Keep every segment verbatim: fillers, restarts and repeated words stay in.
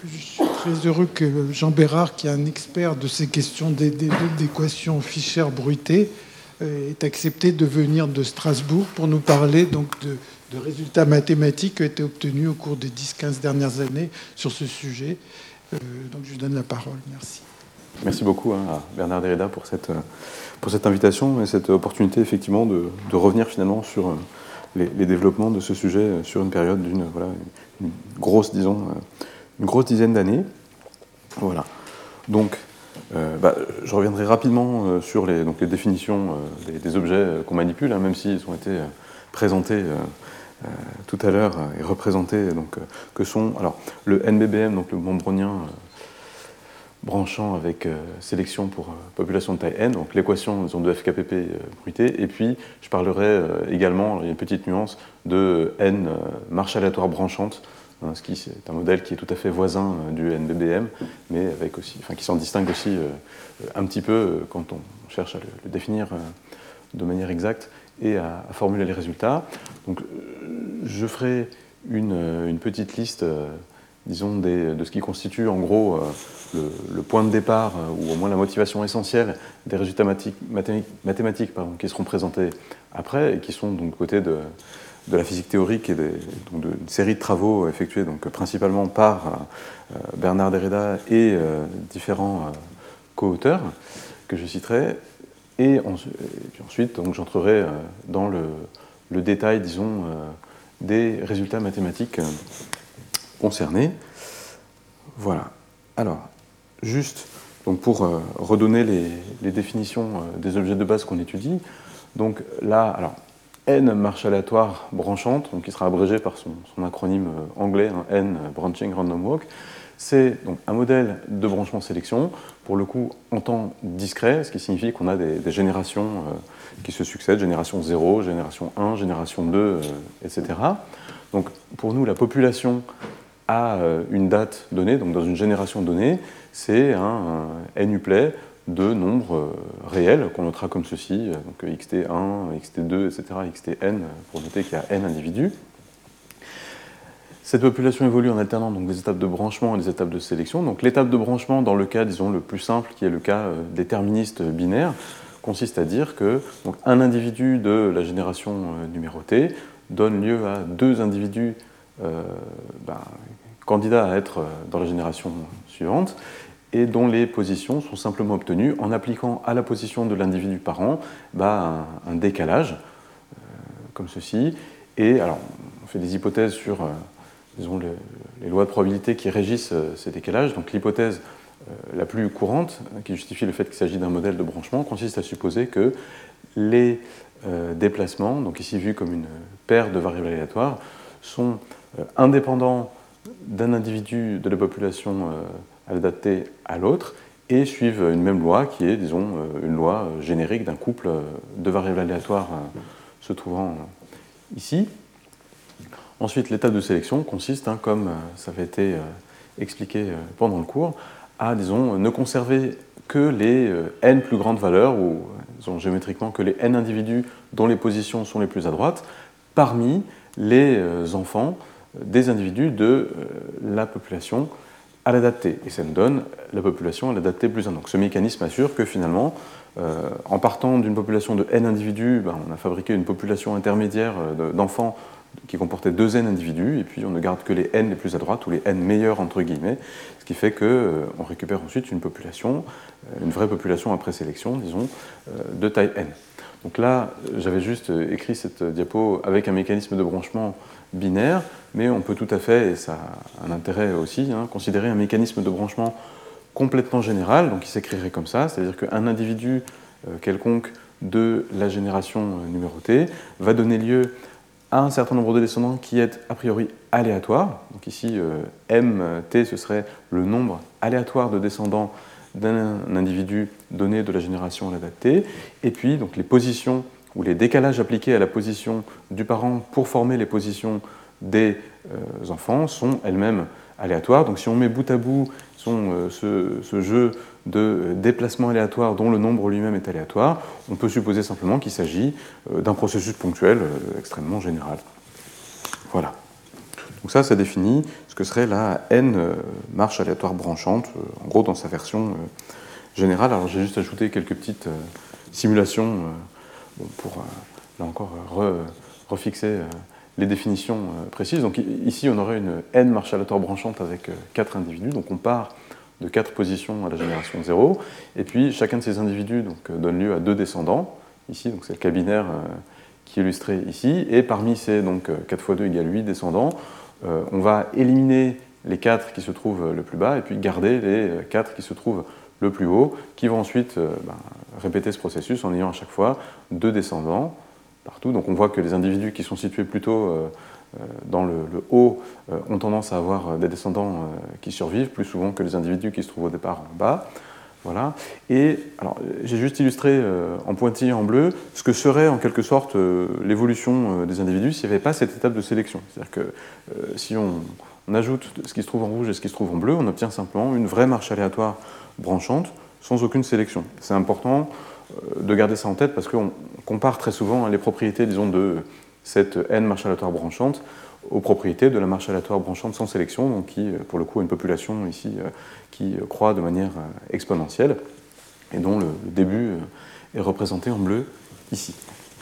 Je suis très heureux que Jean Bérard, qui est un expert de ces questions d'équations Fischer-Bruité, ait accepté de venir de Strasbourg pour nous parler donc de, de résultats mathématiques qui ont été obtenus au cours des dix quinze dernières années sur ce sujet. Euh, donc je lui donne la parole. Merci. Merci beaucoup hein, à Bernard Derrida pour cette, pour cette invitation et cette opportunité effectivement de, de revenir finalement sur les, les développements de ce sujet sur une période d'une voilà, une grosse, disons, une grosse dizaine d'années. Voilà. Donc, euh, bah, je reviendrai rapidement euh, sur les, donc les définitions euh, des, des objets euh, qu'on manipule, hein, même s'ils ont été euh, présentés euh, euh, tout à l'heure euh, et représentés, donc, euh, que sont alors, le N B B M, donc le membronien euh, branchant avec euh, sélection pour euh, population de taille n, donc l'équation disons, de F K P P euh, bruité, et puis je parlerai euh, également, il y a une petite nuance, de N euh, marche aléatoire branchante, hein, ce qui est un modèle qui est tout à fait voisin euh, du N B B M, mais avec aussi, enfin, qui s'en distingue aussi euh, un petit peu euh, quand on cherche à le, le définir euh, de manière exacte et à, à formuler les résultats. Donc je ferai une, une petite liste euh, disons, des, de ce qui constitue en gros euh, le, le point de départ, euh, ou au moins la motivation essentielle des résultats mathématiques, mathématiques pardon, qui seront présentés après, et qui sont donc du côté de, de la physique théorique et des, donc d'une série de travaux effectués donc, principalement par euh, Bernard Derrida et euh, différents euh, co-auteurs que je citerai. Et, en, et puis ensuite, donc, j'entrerai euh, dans le, le détail, disons, euh, des résultats mathématiques euh, concernés. Voilà. Alors, juste donc pour euh, redonner les, les définitions euh, des objets de base qu'on étudie. Donc là, alors, N marche aléatoire branchante, donc qui sera abrégé par son, son acronyme euh, anglais, hein, N Branching Random Walk. C'est donc un modèle de branchement sélection, pour le coup en temps discret, ce qui signifie qu'on a des, des générations euh, qui se succèdent, génération zéro, génération un, génération deux, euh, et cetera. Donc pour nous, la population à une date donnée, donc dans une génération donnée, c'est un, un n-uplet de nombres réels qu'on notera comme ceci, donc x t un, x t deux, et cetera, x t n, pour noter qu'il y a n individus. Cette population évolue en alternant donc des étapes de branchement et des étapes de sélection. Donc l'étape de branchement, dans le cas, disons, le plus simple, qui est le cas déterministe binaire, consiste à dire que donc, un individu de la génération numérotée donne lieu à deux individus euh, ben, candidats à être dans la génération suivante et dont les positions sont simplement obtenues en appliquant à la position de l'individu parent ben, un, un décalage, euh, comme ceci. Et alors, on fait des hypothèses sur euh, disons, le, les lois de probabilité qui régissent euh, ces décalages. Donc l'hypothèse euh, la plus courante, qui justifie le fait qu'il s'agit d'un modèle de branchement, consiste à supposer que les euh, déplacements, donc ici vus comme une paire de variables aléatoires, sont euh, indépendants d'un individu de la population euh, à la date t à l'autre et suivent une même loi qui est, disons, euh, une loi générique d'un couple de variables aléatoires euh, se trouvant euh, ici. Ensuite, l'étape de sélection consiste, hein, comme euh, ça avait été euh, expliqué euh, pendant le cours, à, disons, ne conserver que les euh, n plus grandes valeurs, ou disons, géométriquement que les n individus dont les positions sont les plus à droite, parmi les euh, enfants des individus de euh, la population à la date t. Et ça nous donne la population à la date t plus un. Donc ce mécanisme assure que finalement, euh, en partant d'une population de n individus, ben, on a fabriqué une population intermédiaire euh, d'enfants qui comportait deux n individus, et puis on ne garde que les n les plus à droite, ou les n meilleurs, entre guillemets, ce qui fait qu'on euh, récupère ensuite une population, euh, une vraie population après sélection, disons, euh, de taille n. Donc là, j'avais juste écrit cette diapo avec un mécanisme de branchement binaire, mais on peut tout à fait, et ça a un intérêt aussi, hein, considérer un mécanisme de branchement complètement général, donc qui s'écrirait comme ça, c'est-à-dire qu'un individu euh, quelconque de la génération euh, numérotée va donner lieu à un certain nombre de descendants qui est a priori aléatoire. Donc ici, euh, mt, ce serait le nombre aléatoire de descendants d'un individu donné de la génération à la date t, et puis donc, les positions ou les décalages appliqués à la position du parent pour former les positions des euh, enfants sont elles-mêmes aléatoires. Donc si on met bout à bout sont, euh, ce, ce jeu de déplacement aléatoire dont le nombre lui-même est aléatoire, on peut supposer simplement qu'il s'agit euh, d'un processus ponctuel euh, extrêmement général. Voilà. Donc ça, ça définit ce que serait la N euh, marche aléatoire branchante, euh, en gros dans sa version euh, générale. Alors j'ai juste ajouté quelques petites euh, simulations euh, bon, pour, euh, là encore, re, refixer euh, les définitions euh, précises. Donc ici, on aurait une N marche aléatoire branchante avec euh, quatre individus. Donc on part de quatre positions à la génération zéro, et puis chacun de ces individus donc, euh, donne lieu à deux descendants. Ici, donc c'est le cas binaire euh, qui est illustré ici, et parmi ces donc, quatre fois deux égale huit descendants, euh, on va éliminer les quatre qui se trouvent le plus bas, et puis garder les quatre qui se trouvent le plus haut, qui vont ensuite euh, ben, répéter ce processus en ayant à chaque fois deux descendants partout. Donc on voit que les individus qui sont situés plutôt euh, dans le, le haut euh, ont tendance à avoir des descendants euh, qui survivent plus souvent que les individus qui se trouvent au départ en bas. Voilà. Et alors, j'ai juste illustré euh, en pointillé en bleu ce que serait en quelque sorte euh, l'évolution euh, des individus s'il n'y avait pas cette étape de sélection. C'est-à-dire que euh, si on, on ajoute ce qui se trouve en rouge et ce qui se trouve en bleu, on obtient simplement une vraie marche aléatoire branchante sans aucune sélection. C'est important euh, de garder ça en tête parce qu'on compare très souvent hein, les propriétés, disons, de cette N marche aléatoire branchante aux propriétés de la marche aléatoire branchante sans sélection, donc qui, pour le coup, a une population ici euh, qui croît de manière euh, exponentielle, et dont le, le début euh, est représenté en bleu ici.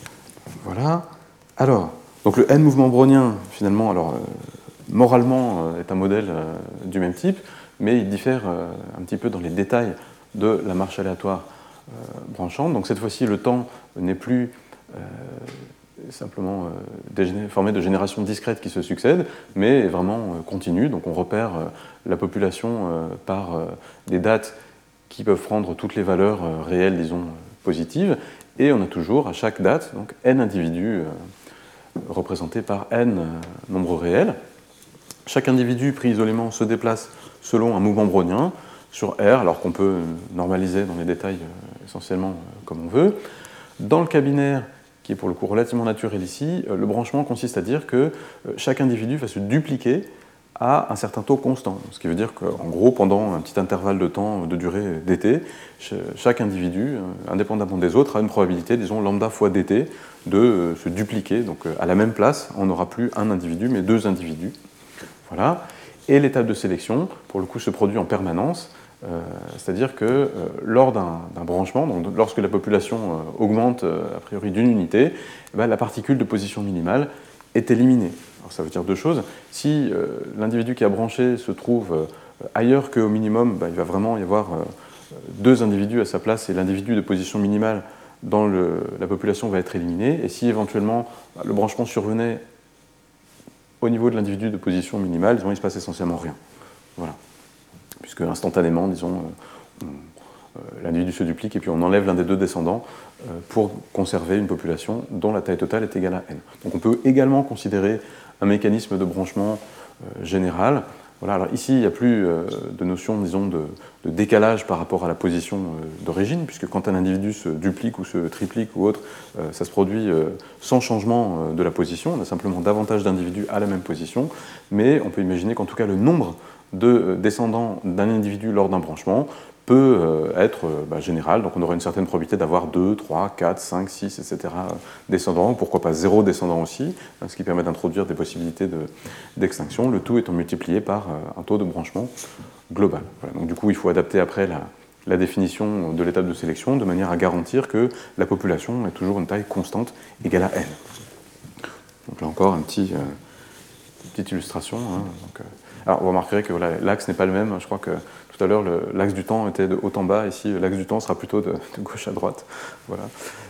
Voilà. Alors, donc le N mouvement brownien, finalement, alors, euh, moralement, euh, est un modèle euh, du même type, mais il diffère euh, un petit peu dans les détails de la marche aléatoire euh, branchante. Donc cette fois-ci, le temps n'est plus euh, simplement euh, formé de générations discrètes qui se succèdent, mais est vraiment euh, continu. Donc on repère euh, la population euh, par euh, des dates qui peuvent prendre toutes les valeurs euh, réelles, disons, positives, et on a toujours à chaque date donc, n individus euh, représentés par n euh, nombres réels. Chaque individu pris isolément se déplace selon un mouvement brownien sur R, alors qu'on peut normaliser dans les détails euh, essentiellement euh, comme on veut. Dans le cas binaire, qui est pour le coup relativement naturel ici, le branchement consiste à dire que chaque individu va se dupliquer à un certain taux constant. Ce qui veut dire qu'en gros, pendant un petit intervalle de temps de durée dt, chaque individu, indépendamment des autres, a une probabilité, disons, lambda fois dt, de se dupliquer. Donc à la même place, on n'aura plus un individu, mais deux individus. Voilà. Et l'étape de sélection, pour le coup, se produit en permanence. Euh, c'est-à-dire que euh, lors d'un, d'un branchement, donc lorsque la population euh, augmente euh, a priori d'une unité, eh bien, la particule de position minimale est éliminée. Alors, ça veut dire deux choses. Si euh, l'individu qui a branché se trouve euh, ailleurs qu'au minimum, ben, il va vraiment y avoir euh, deux individus à sa place et l'individu de position minimale dans le, la population va être éliminé. Et si éventuellement ben, le branchement survenait au niveau de l'individu de position minimale, disons, il ne se passe essentiellement rien. Voilà. Puisque instantanément, disons, on, euh, l'individu se duplique et puis on enlève l'un des deux descendants euh, pour conserver une population dont la taille totale est égale à n. Donc on peut également considérer un mécanisme de branchement euh, général. Voilà, alors ici, il n'y a plus euh, de notion, disons, de, de décalage par rapport à la position euh, d'origine, puisque quand un individu se duplique ou se triplique ou autre, euh, ça se produit euh, sans changement euh, de la position. On a simplement davantage d'individus à la même position, mais on peut imaginer qu'en tout cas le nombre de descendants d'un individu lors d'un branchement peut euh, être euh, bah, général, donc on aurait une certaine probabilité d'avoir deux, trois, quatre, cinq, six, et cetera descendants, pourquoi pas zéro descendant aussi, hein, ce qui permet d'introduire des possibilités de, d'extinction, le tout étant multiplié par euh, un taux de branchement global. Voilà, donc du coup, il faut adapter après la, la définition de l'étape de sélection de manière à garantir que la population ait toujours une taille constante égale à n. Donc là encore, un petit, euh, une petite illustration. Hein, donc, euh, alors, vous remarquerez que voilà, l'axe n'est pas le même. Je crois que tout à l'heure, le, l'axe du temps était de haut en bas. Ici, l'axe du temps sera plutôt de, de gauche à droite. Voilà.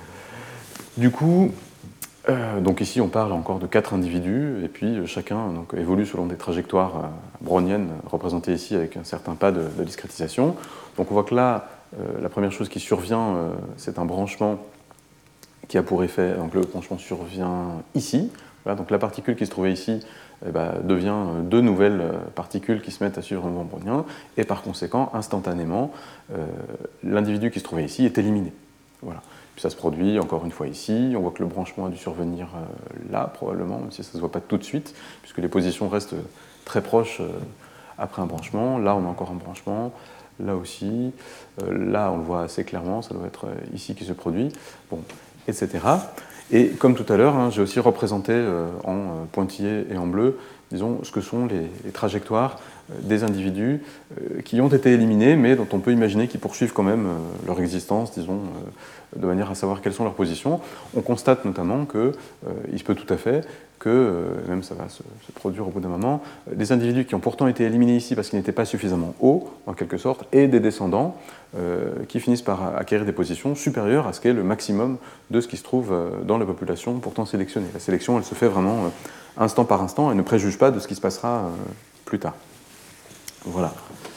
Du coup, euh, donc ici, on parle encore de quatre individus, et puis chacun donc, évolue selon des trajectoires euh, browniennes, représentées ici avec un certain pas de, de discrétisation. Donc on voit que là, euh, la première chose qui survient, euh, c'est un branchement qui a pour effet, donc le branchement survient ici. Voilà, donc la particule qui se trouvait ici eh ben, devient deux nouvelles particules qui se mettent à suivre un mouvement brownien, et par conséquent, instantanément, euh, l'individu qui se trouvait ici est éliminé. Voilà. Puis ça se produit encore une fois ici. On voit que le branchement a dû survenir euh, là, probablement, même si ça ne se voit pas tout de suite, puisque les positions restent très proches euh, après un branchement. Là, on a encore un branchement. Là aussi. Euh, là, on le voit assez clairement. Ça doit être ici qui se produit. Bon, et cetera. Et comme tout à l'heure, hein, j'ai aussi représenté euh, en euh, pointillé et en bleu, disons, ce que sont les, les trajectoires euh, des individus euh, qui ont été éliminés, mais dont on peut imaginer qu'ils poursuivent quand même euh, leur existence, disons, euh, de manière à savoir quelles sont leurs positions. On constate notamment qu'il euh, se peut tout à fait que, euh, même ça va se, se produire au bout d'un moment, euh, des individus qui ont pourtant été éliminés ici parce qu'ils n'étaient pas suffisamment hauts, en quelque sorte, et des descendants euh, qui finissent par acquérir des positions supérieures à ce qu'est le maximum de ce qui se trouve euh, dans la population pourtant sélectionnée. La sélection, elle se fait vraiment euh, instant par instant et ne préjuge pas de ce qui se passera euh, plus tard. Voilà.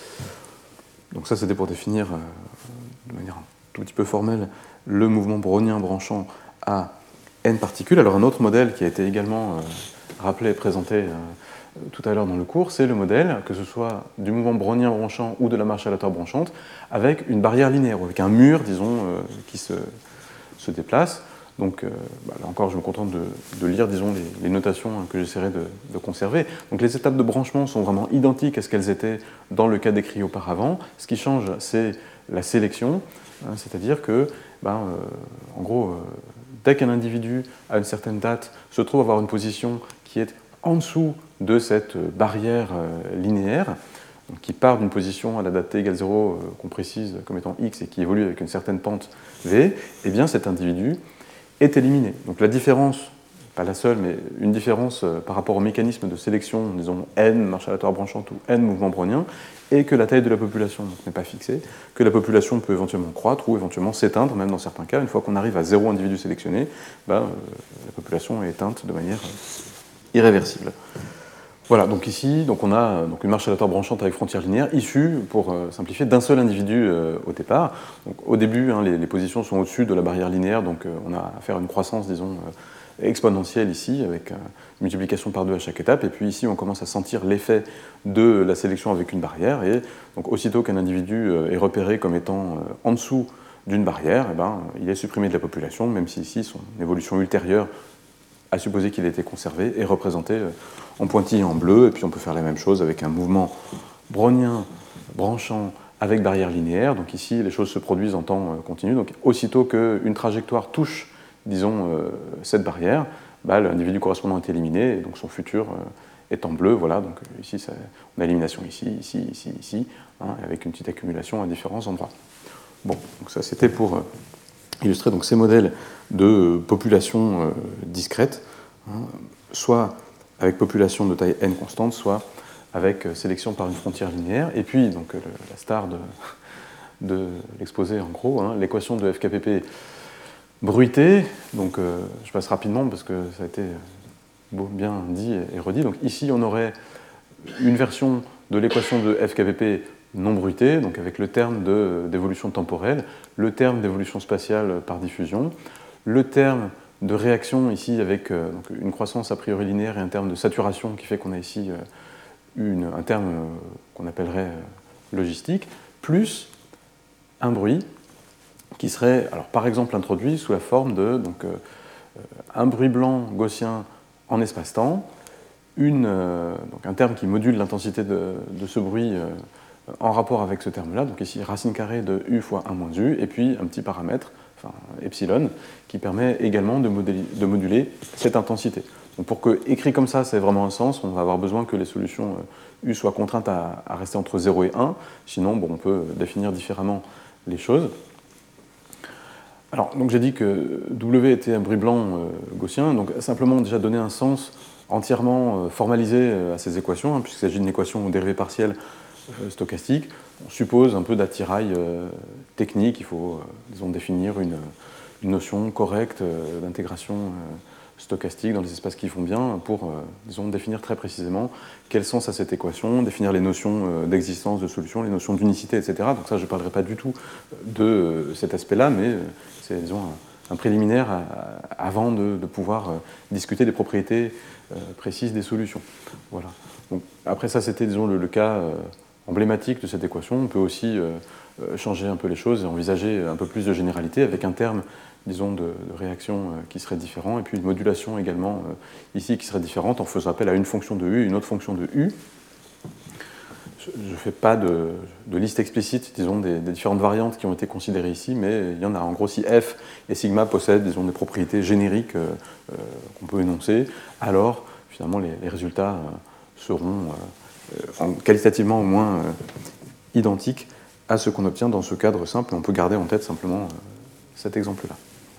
Donc ça, c'était pour définir euh, de manière un tout petit peu formelle le mouvement brownien branchant à n particules. Alors un autre modèle qui a été également euh, rappelé et présenté euh, tout à l'heure dans le cours, c'est le modèle, que ce soit du mouvement brownien branchant ou de la marche aléatoire branchante, avec une barrière linéaire, ou avec un mur, disons, euh, qui se, se déplace. Donc euh, bah, là encore, je me contente de, de lire, disons, les, les notations hein, que j'essaierai de, de conserver. Donc les étapes de branchement sont vraiment identiques à ce qu'elles étaient dans le cas décrit auparavant. Ce qui change, c'est la sélection, hein, c'est-à-dire que, ben, euh, en gros, euh, dès qu'un individu, à une certaine date, se trouve avoir une position qui est en dessous de cette barrière euh, linéaire, donc qui part d'une position à la date t égale zéro, euh, qu'on précise comme étant x et qui évolue avec une certaine pente v, eh bien cet individu est éliminé. Donc la différence, pas la seule, mais une différence euh, par rapport au mécanisme de sélection, disons n marche aléatoire branchante ou n mouvement brownien, est que la taille de la population n'est pas fixée, que la population peut éventuellement croître ou éventuellement s'éteindre, même dans certains cas. Une fois qu'on arrive à zéro individu sélectionné, ben, euh, la population est éteinte de manière euh, irréversible. Voilà, donc ici, donc on a donc une marche aléatoire branchante avec frontière linéaire issue, pour euh, simplifier, d'un seul individu euh, au départ. Donc, au début, hein, les, les positions sont au-dessus de la barrière linéaire, donc euh, on a à faire une croissance, disons, euh, exponentielle ici, avec euh, une multiplication par deux à chaque étape. Et puis ici, on commence à sentir l'effet de la sélection avec une barrière. Et donc, aussitôt qu'un individu euh, est repéré comme étant euh, en dessous d'une barrière, eh ben, il est supprimé de la population, même si ici, son évolution ultérieure, à supposer qu'il ait été conservé, est représenté euh, en pointillé en bleu, et puis on peut faire la même chose avec un mouvement brownien branchant avec barrière linéaire. Donc ici, les choses se produisent en temps continu. Donc aussitôt qu'une trajectoire touche, disons, euh, cette barrière, bah, l'individu correspondant est éliminé, et donc son futur euh, est en bleu. Voilà, donc ici, ça, on a élimination ici, ici, ici, ici, hein, avec une petite accumulation à différents endroits. Bon, donc ça c'était pour euh, illustrer donc, ces modèles de euh, population euh, discrète, hein, soit avec population de taille n constante, soit avec sélection par une frontière linéaire. Et puis, donc, la star de, de l'exposé, en gros, hein, l'équation de F K P P bruitée. Donc, euh, je passe rapidement parce que ça a été bien dit et redit. Donc, ici, on aurait une version de l'équation de F K P P non bruitée, donc avec le terme de, d'évolution temporelle, le terme d'évolution spatiale par diffusion, le terme de réaction ici avec euh, donc une croissance a priori linéaire et un terme de saturation qui fait qu'on a ici euh, une, un terme euh, qu'on appellerait euh, logistique, plus un bruit qui serait, alors, par exemple, introduit sous la forme de donc, euh, un bruit blanc gaussien en espace-temps, une, euh, donc un terme qui module l'intensité de, de ce bruit euh, en rapport avec ce terme-là, donc ici racine carrée de u fois un moins u, et puis un petit paramètre, enfin epsilon, qui permet également de, modéli- de moduler cette intensité. Donc pour que, écrit comme ça, ça ait vraiment un sens, on va avoir besoin que les solutions euh, U soient contraintes à, à rester entre zéro et un, sinon bon, on peut définir différemment les choses. Alors, donc j'ai dit que W était un bruit blanc euh, gaussien, donc simplement déjà donner un sens entièrement euh, formalisé euh, à ces équations, hein, puisqu'il s'agit d'une équation dérivée partielle euh, stochastique. On suppose un peu d'attirail euh, technique, il faut, euh, disons, définir une, une notion correcte euh, d'intégration euh, stochastique dans les espaces qui vont bien pour, euh, disons, définir très précisément quel sens a cette équation, définir les notions euh, d'existence de solution, les notions d'unicité, et cetera. Donc ça, je ne parlerai pas du tout de euh, cet aspect-là, mais euh, c'est, disons, un, un préliminaire à, à, avant de, de pouvoir euh, discuter des propriétés euh, précises des solutions. Voilà. Donc, après ça, c'était, disons, le, le cas euh, emblématique de cette équation. On peut aussi euh, changer un peu les choses et envisager un peu plus de généralité avec un terme, disons, de, de réaction euh, qui serait différent, et puis une modulation également euh, ici qui serait différente en faisant appel à une fonction de U et une autre fonction de U. je ne fais pas de, de liste explicite, disons, des, des différentes variantes qui ont été considérées ici, mais il y en a. En gros, si F et sigma possèdent, disons, des propriétés génériques euh, euh, qu'on peut énoncer, alors, finalement, les, les résultats euh, seront euh, en, qualitativement au moins euh, identiques à ce qu'on obtient dans ce cadre simple. On peut garder en tête simplement euh, cet exemple-là.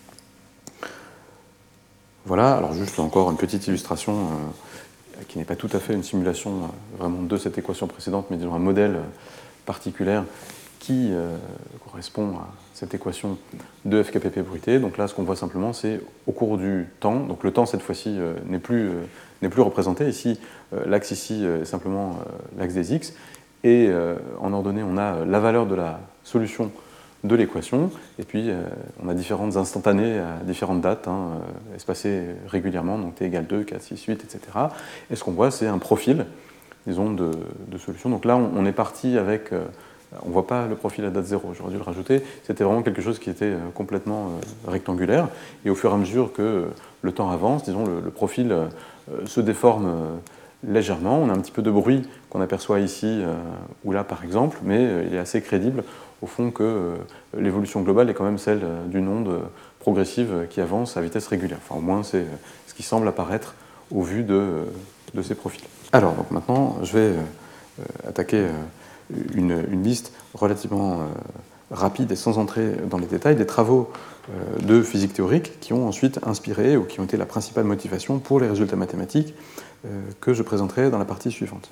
Voilà, alors juste encore une petite illustration euh, qui n'est pas tout à fait une simulation euh, vraiment de cette équation précédente, mais disons un modèle euh, particulier qui euh, correspond à cette équation de F K P P bruité. Donc là, ce qu'on voit simplement, c'est au cours du temps, donc le temps cette fois-ci euh, n'est plus, euh, n'est plus représenté. Ici, euh, l'axe ici euh, est simplement euh, l'axe des x, et euh, en ordonnée, on a la valeur de la solution de l'équation, et puis euh, on a différentes instantanées à différentes dates, hein, euh, espacées régulièrement, donc t égale deux, quatre, six, huit, et cetera. Et ce qu'on voit, c'est un profil, disons, de, de solution. Donc là, on, on est parti avec, euh, on ne voit pas le profil à date zéro, j'aurais dû le rajouter, c'était vraiment quelque chose qui était euh, complètement euh, rectangulaire, et au fur et à mesure que euh, le temps avance, disons, le, le profil euh, se déforme euh, légèrement. On a un petit peu de bruit qu'on aperçoit ici euh, ou là, par exemple, mais euh, il est assez crédible au fond que euh, l'évolution globale est quand même celle euh, d'une onde euh, progressive euh, qui avance à vitesse régulière. Enfin, au moins, c'est euh, ce qui semble apparaître au vu de, euh, de ces profils. Alors, donc maintenant, je vais euh, attaquer euh, une, une liste relativement euh, rapide et sans entrer dans les détails des travaux euh, de physique théorique qui ont ensuite inspiré ou qui ont été la principale motivation pour les résultats mathématiques euh, que je présenterai dans la partie suivante.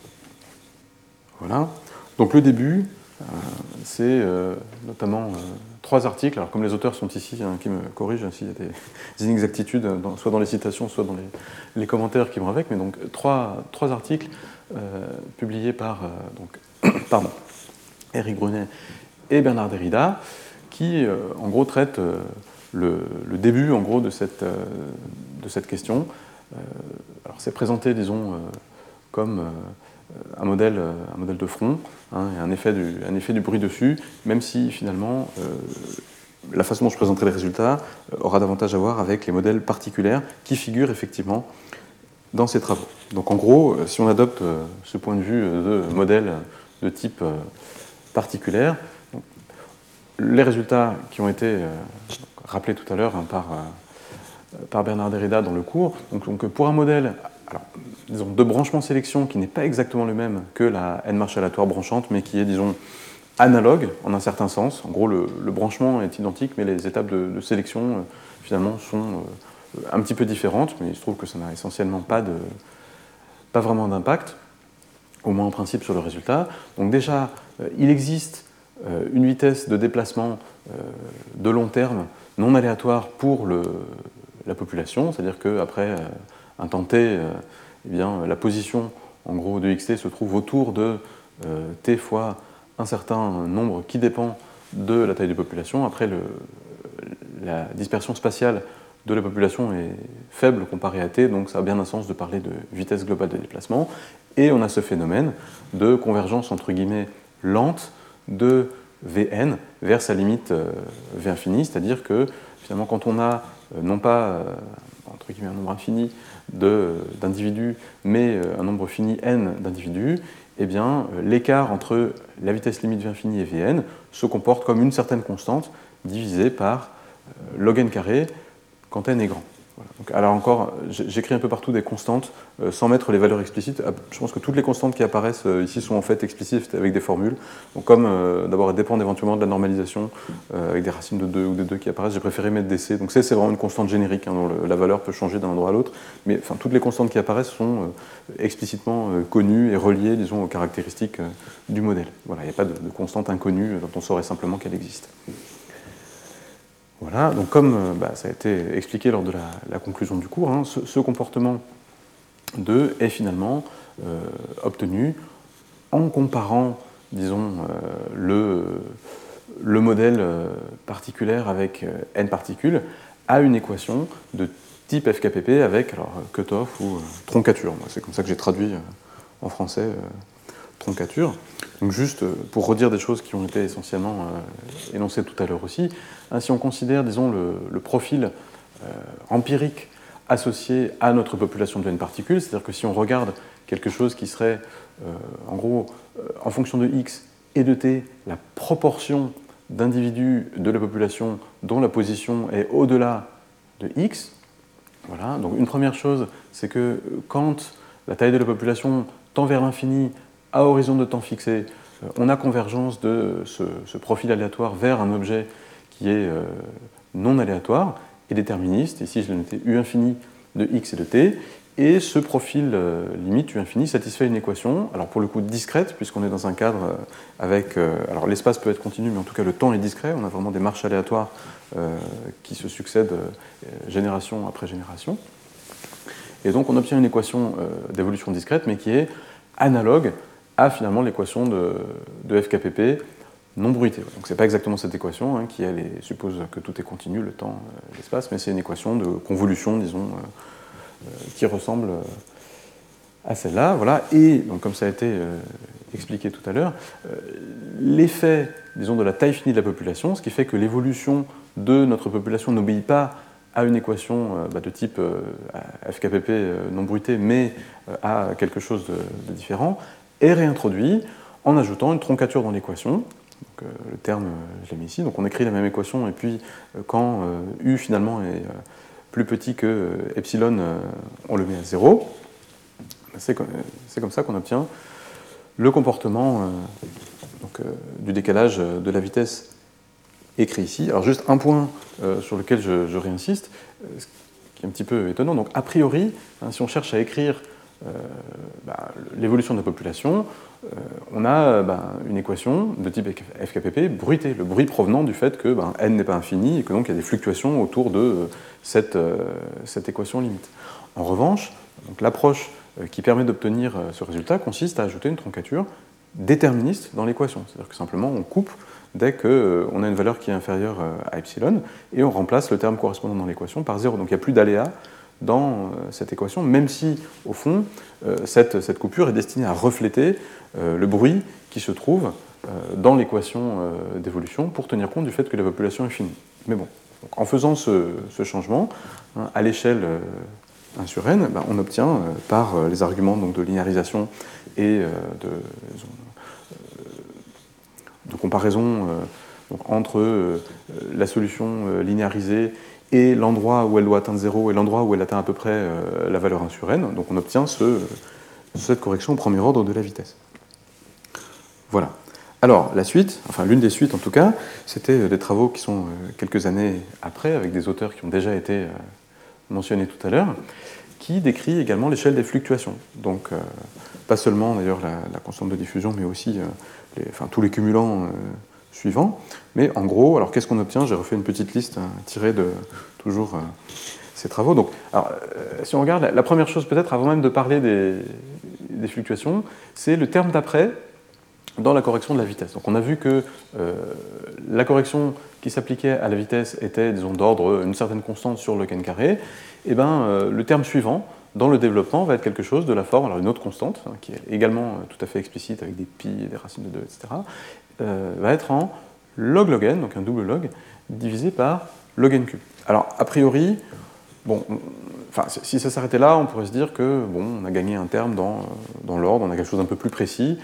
Voilà. Donc le début, Euh, c'est euh, notamment euh, trois articles, alors comme les auteurs sont ici, hein, qui me corrigent s'il y a des, des inexactitudes, dans, soit dans les citations, soit dans les, les commentaires qui vont avec, mais donc trois, trois articles euh, publiés par euh, donc, pardon, Éric Brunet et Bernard Derrida, qui euh, en gros traitent euh, le, le début en gros de cette, euh, de cette question. Euh, alors c'est présenté, disons, euh, comme euh, un modèle, un modèle de front, hein, et un effet, du, un effet du bruit dessus, même si finalement euh, la façon dont je présenterai les résultats euh, aura davantage à voir avec les modèles particuliers qui figurent effectivement dans ces travaux. Donc en gros, si on adopte euh, ce point de vue de modèle de type euh, particulier, donc, les résultats qui ont été euh, rappelés tout à l'heure hein, par, euh, par Bernard Derrida dans le cours, donc, donc pour un modèle alors, disons, de branchement sélection qui n'est pas exactement le même que la n-marche aléatoire branchante, mais qui est, disons, analogue en un certain sens. En gros, le, le branchement est identique, mais les étapes de, de sélection, euh, finalement, sont euh, un petit peu différentes, mais il se trouve que ça n'a essentiellement pas, de, pas vraiment d'impact, au moins en principe sur le résultat. Donc déjà, euh, il existe euh, une vitesse de déplacement euh, de long terme non aléatoire pour le, la population, c'est-à-dire qu'après euh, un temps t, euh, eh bien, la position en gros de xt se trouve autour de euh, t fois un certain nombre qui dépend de la taille de population. Après, le, la dispersion spatiale de la population est faible comparée à t, donc ça a bien un sens de parler de vitesse globale de déplacement. Et on a ce phénomène de convergence entre guillemets lente de Vn vers sa limite euh, V infini, c'est-à-dire que finalement quand on a euh, non pas euh, entre guillemets un nombre infini d'individus, mais euh, un nombre fini n d'individus, eh bien euh, l'écart entre la vitesse limite V infini et Vn se comporte comme une certaine constante divisée par euh, log n carré quand n est grand. Voilà. Donc, alors encore, j'écris un peu partout des constantes euh, sans mettre les valeurs explicites. Je pense que toutes les constantes qui apparaissent euh, ici sont en fait explicites avec des formules. Donc comme euh, d'abord elles dépendent éventuellement de la normalisation euh, avec des racines de deux ou de deux qui apparaissent, j'ai préféré mettre des c. Donc c c'est vraiment une constante générique hein, dont le, la valeur peut changer d'un endroit à l'autre. Mais enfin, toutes les constantes qui apparaissent sont euh, explicitement euh, connues et reliées, disons, aux caractéristiques euh, du modèle. Voilà, il n'y a pas de, de constante inconnue dont on saurait simplement qu'elle existe. Voilà, donc comme bah, ça a été expliqué lors de la, la conclusion du cours, hein, ce, ce comportement de est finalement euh, obtenu en comparant, disons, euh, le, le modèle euh, particulier avec euh, n particules à une équation de type F K P P avec alors, cutoff ou euh, troncature. C'est comme ça que j'ai traduit euh, en français euh, troncature. Donc juste pour redire des choses qui ont été essentiellement euh, énoncées tout à l'heure aussi, hein, si on considère, disons, le, le profil euh, empirique associé à notre population de n particules, c'est-à-dire que si on regarde quelque chose qui serait, euh, en gros, euh, en fonction de x et de t, la proportion d'individus de la population dont la position est au-delà de x. Voilà. Donc une première chose, c'est que quand la taille de la population tend vers l'infini à horizon de temps fixé, euh, on a convergence de ce, ce profil aléatoire vers un objet qui est euh, non aléatoire et déterministe. Ici, je l'ai noté u infini de x et de t. Et ce profil euh, limite u infini satisfait une équation, alors pour le coup discrète, puisqu'on est dans un cadre euh, avec... Euh, alors l'espace peut être continu, mais en tout cas le temps est discret. On a vraiment des marches aléatoires euh, qui se succèdent euh, génération après génération. Et donc on obtient une équation euh, d'évolution discrète, mais qui est analogue à finalement l'équation de, de F K P P non bruitée. Donc c'est pas exactement cette équation, hein, qui elle est, suppose que tout est continu, le temps, euh, l'espace, mais c'est une équation de convolution, disons, euh, euh, qui ressemble à celle-là. Voilà. Et donc comme ça a été euh, expliqué tout à l'heure, euh, l'effet, disons, de la taille finie de la population, ce qui fait que l'évolution de notre population n'obéit pas à une équation euh, bah, de type euh, F K P P euh, non bruité, mais euh, à quelque chose de, de différent, est réintroduit en ajoutant une troncature dans l'équation. Donc, euh, le terme, euh, je l'ai mis ici. Donc on écrit la même équation, et puis euh, quand euh, U finalement est euh, plus petit que euh, epsilon, euh, on le met à zéro. C'est comme, c'est comme ça qu'on obtient le comportement euh, donc, euh, du décalage de la vitesse écrit ici. Alors juste un point euh, sur lequel je, je réinsiste, euh, ce qui est un petit peu étonnant. Donc a priori, hein, si on cherche à écrire euh, bah, l'évolution de la population, euh, on a bah, une équation de type F K P P bruitée, le bruit provenant du fait que bah, n n'est pas infini et que donc il y a des fluctuations autour de euh, cette, euh, cette équation limite. En revanche, donc, l'approche euh, qui permet d'obtenir euh, ce résultat consiste à ajouter une troncature déterministe dans l'équation. C'est-à-dire que simplement on coupe dès qu'on euh, a une valeur qui est inférieure euh, à epsilon, et on remplace le terme correspondant dans l'équation par zéro. Donc il n'y a plus d'aléa dans euh, cette équation, même si, au fond, euh, cette, cette coupure est destinée à refléter euh, le bruit qui se trouve euh, dans l'équation euh, d'évolution pour tenir compte du fait que la population est finie. Mais bon, donc, en faisant ce, ce changement, hein, à l'échelle euh, un sur n, ben, on obtient, euh, par euh, les arguments donc, de linéarisation et euh, de... de comparaison euh, donc entre euh, la solution euh, linéarisée et l'endroit où elle doit atteindre zéro et l'endroit où elle atteint à peu près euh, la valeur un sur n. Donc on obtient ce, cette correction au premier ordre de la vitesse. Voilà. Alors la suite, enfin l'une des suites en tout cas, c'était des travaux qui sont euh, quelques années après, avec des auteurs qui ont déjà été euh, mentionnés tout à l'heure, qui décrit également l'échelle des fluctuations. Donc euh, pas seulement d'ailleurs la, la constante de diffusion, mais aussi euh, les, enfin, tous les cumulants euh, suivants. Mais en gros, alors qu'est-ce qu'on obtient? J'ai refait une petite liste hein, tirée de toujours euh, ces travaux. Donc, alors, euh, si on regarde, la, la première chose peut-être, avant même de parler des, des fluctuations, c'est le terme d'après dans la correction de la vitesse. Donc on a vu que euh, la correction qui s'appliquait à la vitesse était, disons, d'ordre une certaine constante sur le n carré. Et ben, euh, le terme suivant, dans le développement, va être quelque chose de la forme, alors une autre constante, hein, qui est également euh, tout à fait explicite avec des pi et des racines de deux, et cetera, euh, va être en log log n, donc un double log, divisé par log n cube. Alors, a priori, bon, on, enfin, si ça s'arrêtait là, on pourrait se dire que, bon, on a gagné un terme dans, dans l'ordre, on a quelque chose d'un peu plus précis.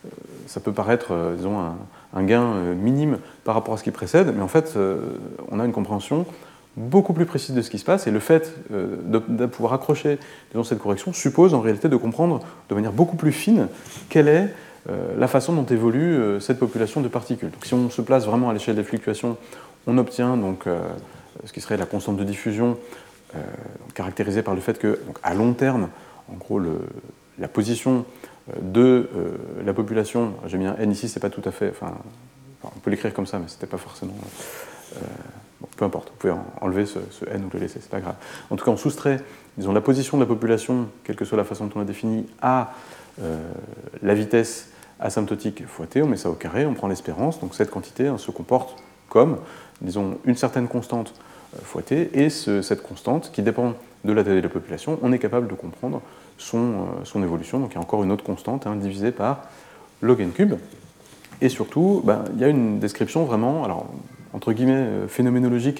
Ça peut paraître, euh, disons, un, un gain euh, minime par rapport à ce qui précède, mais en fait, euh, on a une compréhension beaucoup plus précise de ce qui se passe, et le fait euh, de, de pouvoir accrocher, disons, cette correction suppose en réalité de comprendre de manière beaucoup plus fine quelle est euh, la façon dont évolue euh, cette population de particules. Donc si on se place vraiment à l'échelle des fluctuations, on obtient donc euh, ce qui serait la constante de diffusion, euh, caractérisée par le fait que, donc, à long terme, en gros, le, la position de euh, la population, j'ai mis un n ici, c'est pas tout à fait, enfin, on peut l'écrire comme ça, mais c'était pas forcément, euh, bon, peu importe, vous pouvez enlever ce, ce n ou le laisser, c'est pas grave. En tout cas, on soustrait, disons, la position de la population, quelle que soit la façon dont on la définit, à euh, la vitesse asymptotique fois t, on met ça au carré, on prend l'espérance, donc cette quantité hein, se comporte comme, disons, une certaine constante euh, fois t, et ce, cette constante, qui dépend de la taille de la population, on est capable de comprendre son, euh, son évolution. Donc il y a encore une autre constante hein, divisée par log n cube. Et surtout, ben, il y a une description vraiment, alors, entre guillemets, euh, phénoménologique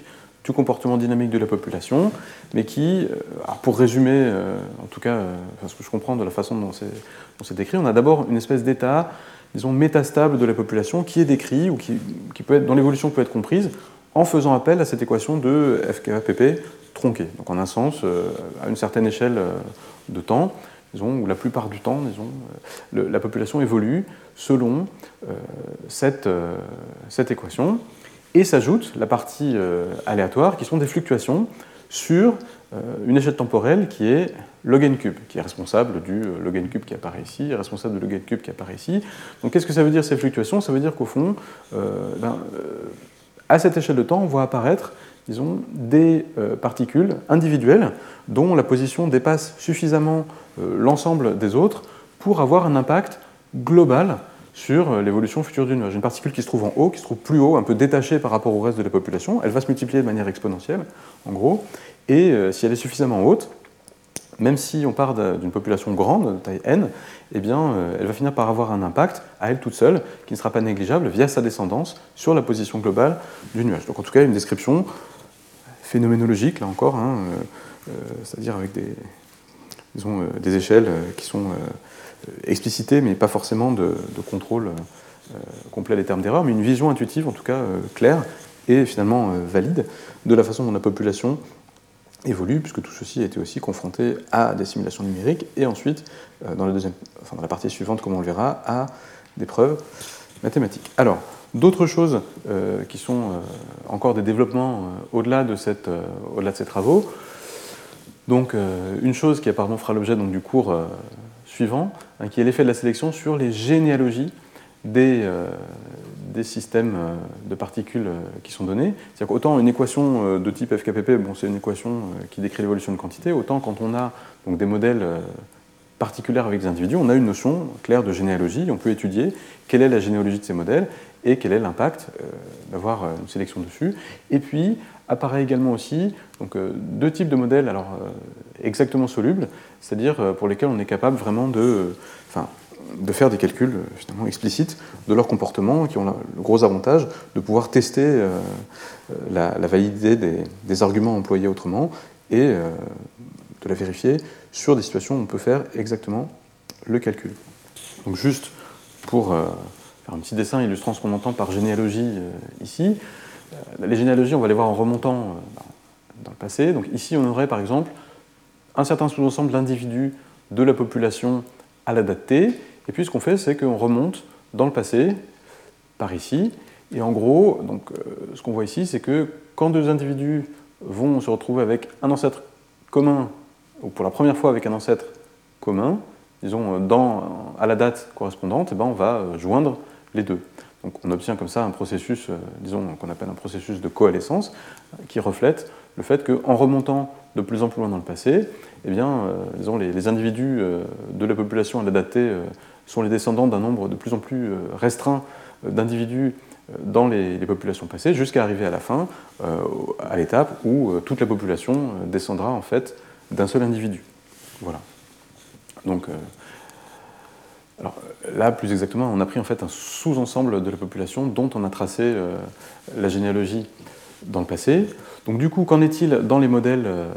du comportement dynamique de la population, mais qui, pour résumer, en tout cas, ce que je comprends de la façon dont c'est, dont c'est décrit, on a d'abord une espèce d'état, disons, métastable de la population qui est décrit, ou qui, qui peut être, dont l'évolution peut être comprise, en faisant appel à cette équation de F K P P tronquée. Donc en un sens, à une certaine échelle de temps, disons, où la plupart du temps, disons, le, la population évolue selon euh, cette, euh, cette équation, et s'ajoute la partie euh, aléatoire, qui sont des fluctuations sur euh, une échelle temporelle qui est log n cube, qui est responsable du euh, log n cube qui apparaît ici, responsable du log n cube qui apparaît ici. Donc qu'est-ce que ça veut dire ces fluctuations? Ça veut dire qu'au fond, euh, ben, euh, à cette échelle de temps, on voit apparaître, disons, des euh, particules individuelles dont la position dépasse suffisamment euh, l'ensemble des autres pour avoir un impact global sur euh, l'évolution future du nuage. Une particule qui se trouve en haut, qui se trouve plus haut, un peu détachée par rapport au reste de la population, elle va se multiplier de manière exponentielle, en gros, et euh, si elle est suffisamment haute, même si on part d'une population grande, de taille n, eh bien, euh, elle va finir par avoir un impact à elle toute seule, qui ne sera pas négligeable via sa descendance sur la position globale du nuage. Donc en tout cas, une description phénoménologique, là encore, hein, euh, euh, c'est-à-dire avec des, disons, euh, des échelles euh, qui sont euh, explicitées, mais pas forcément de, de contrôle euh, complet des termes d'erreur, mais une vision intuitive, en tout cas euh, claire et finalement euh, valide, de la façon dont la population évolue, puisque tout ceci a été aussi confronté à des simulations numériques, et ensuite, euh, dans, la deuxième, enfin, dans la partie suivante, comme on le verra, à des preuves mathématiques. Alors, d'autres choses euh, qui sont euh, encore des développements euh, au-delà de, cette, euh, au-delà de ces travaux. Donc, euh, une chose qui apparemment fera l'objet donc, du cours euh, suivant, hein, qui est l'effet de la sélection sur les généalogies des, euh, des systèmes euh, de particules euh, qui sont donnés. C'est-à-dire qu'autant une équation euh, de type F K P P, bon, c'est une équation euh, qui décrit l'évolution de quantité, autant quand on a donc, des modèles euh, particulières avec des individus, on a une notion claire de généalogie, on peut étudier quelle est la généalogie de ces modèles et quel est l'impact euh, d'avoir une sélection dessus. Et puis, apparaît également aussi donc, euh, deux types de modèles alors, euh, exactement solubles, c'est-à-dire euh, pour lesquels on est capable vraiment de, euh, enfin, de faire des calculs euh, finalement explicites de leur comportement, qui ont la, le gros avantage de pouvoir tester euh, la, la validité des, des arguments employés autrement et euh, de la vérifier sur des situations où on peut faire exactement le calcul. Donc juste pour euh, faire un petit dessin illustrant ce qu'on entend par généalogie euh, ici, euh, les généalogies, on va les voir en remontant euh, dans le passé. Donc ici, on aurait par exemple un certain sous-ensemble d'individus de la population à la date T, et puis ce qu'on fait, c'est qu'on remonte dans le passé, par ici, et en gros, donc, euh, ce qu'on voit ici, c'est que quand deux individus vont se retrouver avec un ancêtre commun, ou pour la première fois avec un ancêtre commun, disons dans, à la date correspondante, eh ben on va joindre les deux. Donc on obtient comme ça un processus, euh, disons, qu'on appelle un processus de coalescence, qui reflète le fait qu'en remontant de plus en plus loin dans le passé, eh bien, euh, disons, les, les individus euh, de la population à la date T euh, sont les descendants d'un nombre de plus en plus euh, restreint euh, d'individus euh, dans les, les populations passées, jusqu'à arriver à la fin, euh, à l'étape où euh, toute la population euh, descendra en fait d'un seul individu. Voilà. Donc, euh, alors, là, plus exactement, on a pris en fait un sous-ensemble de la population dont on a tracé euh, la généalogie dans le passé. Donc, du coup, qu'en est-il dans les modèles euh,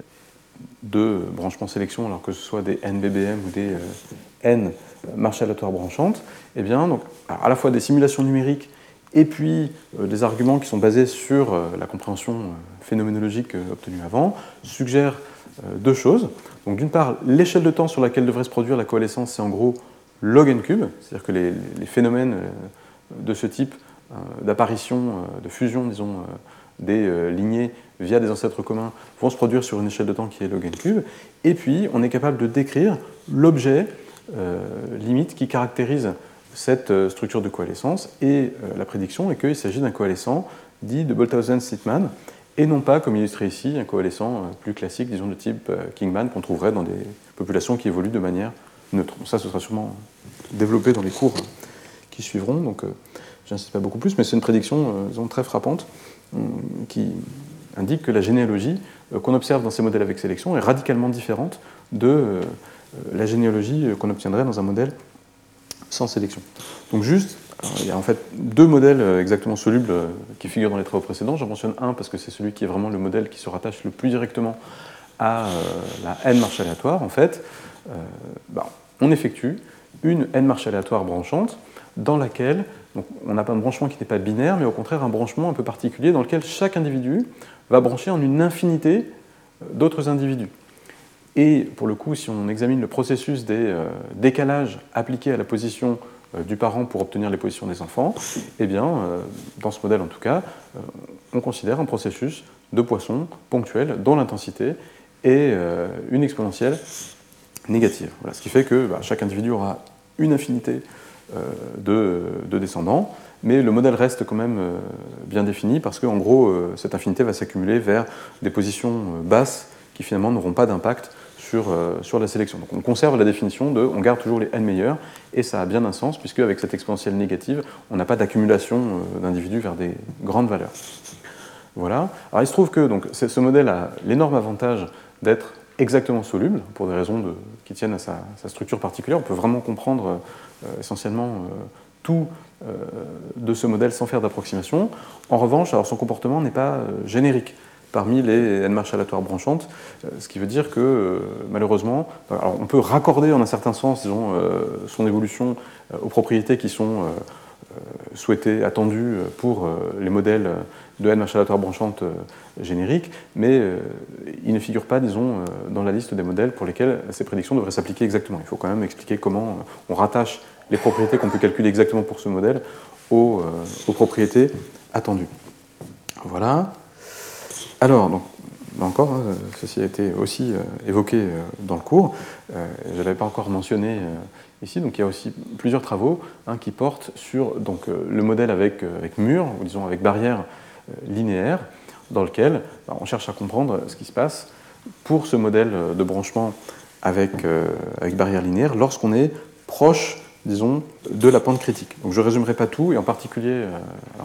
de branchement-sélection, alors que ce soit des N B B M ou des euh, N marches aléatoires branchantes? Eh bien, donc, à la fois des simulations numériques et puis euh, des arguments qui sont basés sur euh, la compréhension euh, phénoménologique euh, obtenue avant, suggèrent euh, deux choses. Donc, d'une part, l'échelle de temps sur laquelle devrait se produire la coalescence, c'est en gros log n cube, c'est-à-dire que les, les phénomènes euh, de ce type euh, d'apparition, euh, de fusion, disons, euh, des euh, lignées via des ancêtres communs vont se produire sur une échelle de temps qui est log n cube. Et puis, on est capable de décrire l'objet euh, limite qui caractérise cette euh, structure de coalescence, et euh, la prédiction est qu'il s'agit d'un coalescent dit de Bolthausen-Sitman, et non pas, comme illustré ici, un coalescent euh, plus classique, disons de type euh, Kingman, qu'on trouverait dans des populations qui évoluent de manière neutre. Ça, ce sera sûrement développé dans les cours qui suivront, donc euh, je n'insiste pas beaucoup plus, mais c'est une prédiction euh, disons, très frappante euh, qui indique que la généalogie euh, qu'on observe dans ces modèles avec sélection est radicalement différente de euh, la généalogie qu'on obtiendrait dans un modèle sans sélection. Donc juste, alors, il y a en fait deux modèles exactement solubles qui figurent dans les travaux précédents. J'en mentionne un parce que c'est celui qui est vraiment le modèle qui se rattache le plus directement à euh, la n marche aléatoire. En fait, euh, bah, on effectue une n marche aléatoire branchante dans laquelle donc, on n'a pas un branchement qui n'est pas binaire, mais au contraire un branchement un peu particulier dans lequel chaque individu va brancher en une infinité d'autres individus. Et pour le coup, si on examine le processus des euh, décalages appliqués à la position euh, du parent pour obtenir les positions des enfants, eh bien, euh, dans ce modèle en tout cas, euh, on considère un processus de Poisson ponctuel dont l'intensité est euh, une exponentielle négative. Voilà, ce qui fait que bah, chaque individu aura une infinité euh, de, de descendants, mais le modèle reste quand même euh, bien défini parce qu'en gros, euh, cette infinité va s'accumuler vers des positions euh, basses qui finalement n'auront pas d'impact sur, euh, sur la sélection. Donc on conserve la définition de on garde toujours les n meilleurs, et ça a bien un sens, puisque avec cette exponentielle négative, on n'a pas d'accumulation euh, d'individus vers des grandes valeurs. Voilà. Alors il se trouve que donc, ce modèle a l'énorme avantage d'être exactement soluble, pour des raisons de, qui tiennent à sa, sa structure particulière. On peut vraiment comprendre euh, essentiellement euh, tout euh, de ce modèle sans faire d'approximation. En revanche, alors son comportement n'est pas euh, générique parmi les n marches aléatoires branchantes, euh, ce qui veut dire que, euh, malheureusement, alors on peut raccorder en un certain sens, disons, euh, son évolution euh, aux propriétés qui sont euh, souhaitées, attendues pour euh, les modèles de n marches aléatoires branchantes euh, génériques, mais euh, il ne figure pas, disons, euh, dans la liste des modèles pour lesquels ces prédictions devraient s'appliquer exactement. Il faut quand même expliquer comment on rattache les propriétés qu'on peut calculer exactement pour ce modèle aux, euh, aux propriétés attendues. Voilà. Alors, donc, là encore, hein, ceci a été aussi euh, évoqué euh, dans le cours. Euh, je ne l'avais pas encore mentionné euh, ici. Donc, il y a aussi plusieurs travaux hein, qui portent sur donc, euh, le modèle avec, euh, avec mur, ou disons avec barrière euh, linéaire, dans lequel bah, on cherche à comprendre ce qui se passe pour ce modèle de branchement avec, euh, avec barrière linéaire lorsqu'on est proche, disons, de la pente critique. Donc, je ne résumerai pas tout, et en particulier, euh, alors,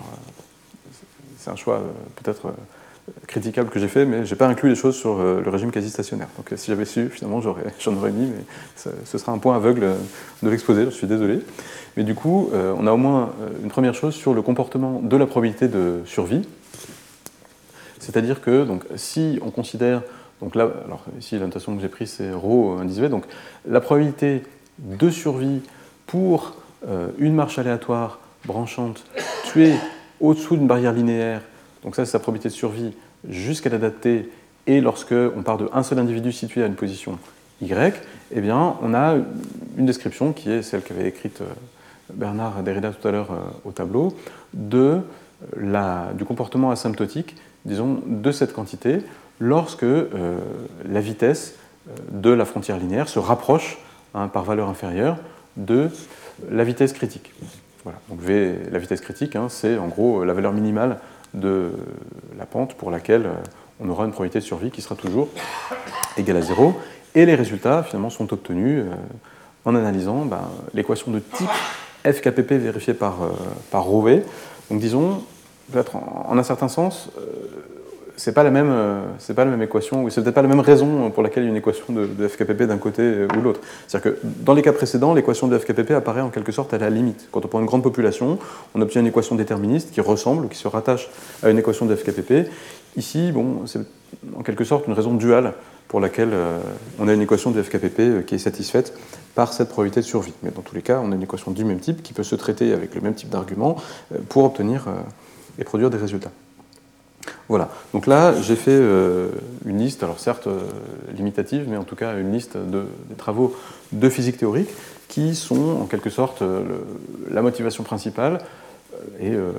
c'est un choix euh, peut-être... Euh, critiquable que j'ai fait, mais je n'ai pas inclus les choses sur euh, le régime quasi-stationnaire. Donc euh, si j'avais su, finalement, j'en aurais mis, mais ça, ce sera un point aveugle de l'exposé, je suis désolé. Mais du coup, euh, on a au moins une première chose sur le comportement de la probabilité de survie. C'est-à-dire que donc, si on considère, donc là, alors ici la notation que j'ai prise c'est ρ indice V, donc la probabilité de survie pour euh, une marche aléatoire branchante tuée au-dessous d'une barrière linéaire. Donc ça, c'est sa probabilité de survie jusqu'à la date t, et lorsque on part de un seul individu situé à une position y, eh bien, on a une description qui est celle qu'avait écrite Bernard Derrida tout à l'heure au tableau, de la, du comportement asymptotique, disons, de cette quantité, lorsque euh, la vitesse de la frontière linéaire se rapproche, hein, par valeur inférieure, de la vitesse critique. Voilà. Donc v, la vitesse critique, hein, c'est en gros la valeur minimale de la pente pour laquelle on aura une probabilité de survie qui sera toujours égale à zéro. Et les résultats, finalement, sont obtenus euh, en analysant ben, l'équation de type F K P P vérifiée par, euh, par ρV. Donc, disons, peut-être en, en un certain sens, euh, c'est pas la même, euh, c'est pas la même équation, ou c'est peut-être pas la même raison pour laquelle il y a une équation de, de F K P P d'un côté ou l'autre. C'est-à-dire que dans les cas précédents, l'équation de F K P P apparaît en quelque sorte à la limite. Quand on prend une grande population, on obtient une équation déterministe qui ressemble, ou qui se rattache à une équation de F K P P. Ici, bon, c'est en quelque sorte une raison duale pour laquelle euh, on a une équation de F K P P euh, qui est satisfaite par cette probabilité de survie. Mais dans tous les cas, on a une équation du même type qui peut se traiter avec le même type d'argument euh, pour obtenir euh, et produire des résultats. Voilà, donc là j'ai fait euh, une liste, alors certes euh, limitative, mais en tout cas une liste de, des travaux de physique théorique qui sont en quelque sorte euh, le, la motivation principale euh, et euh,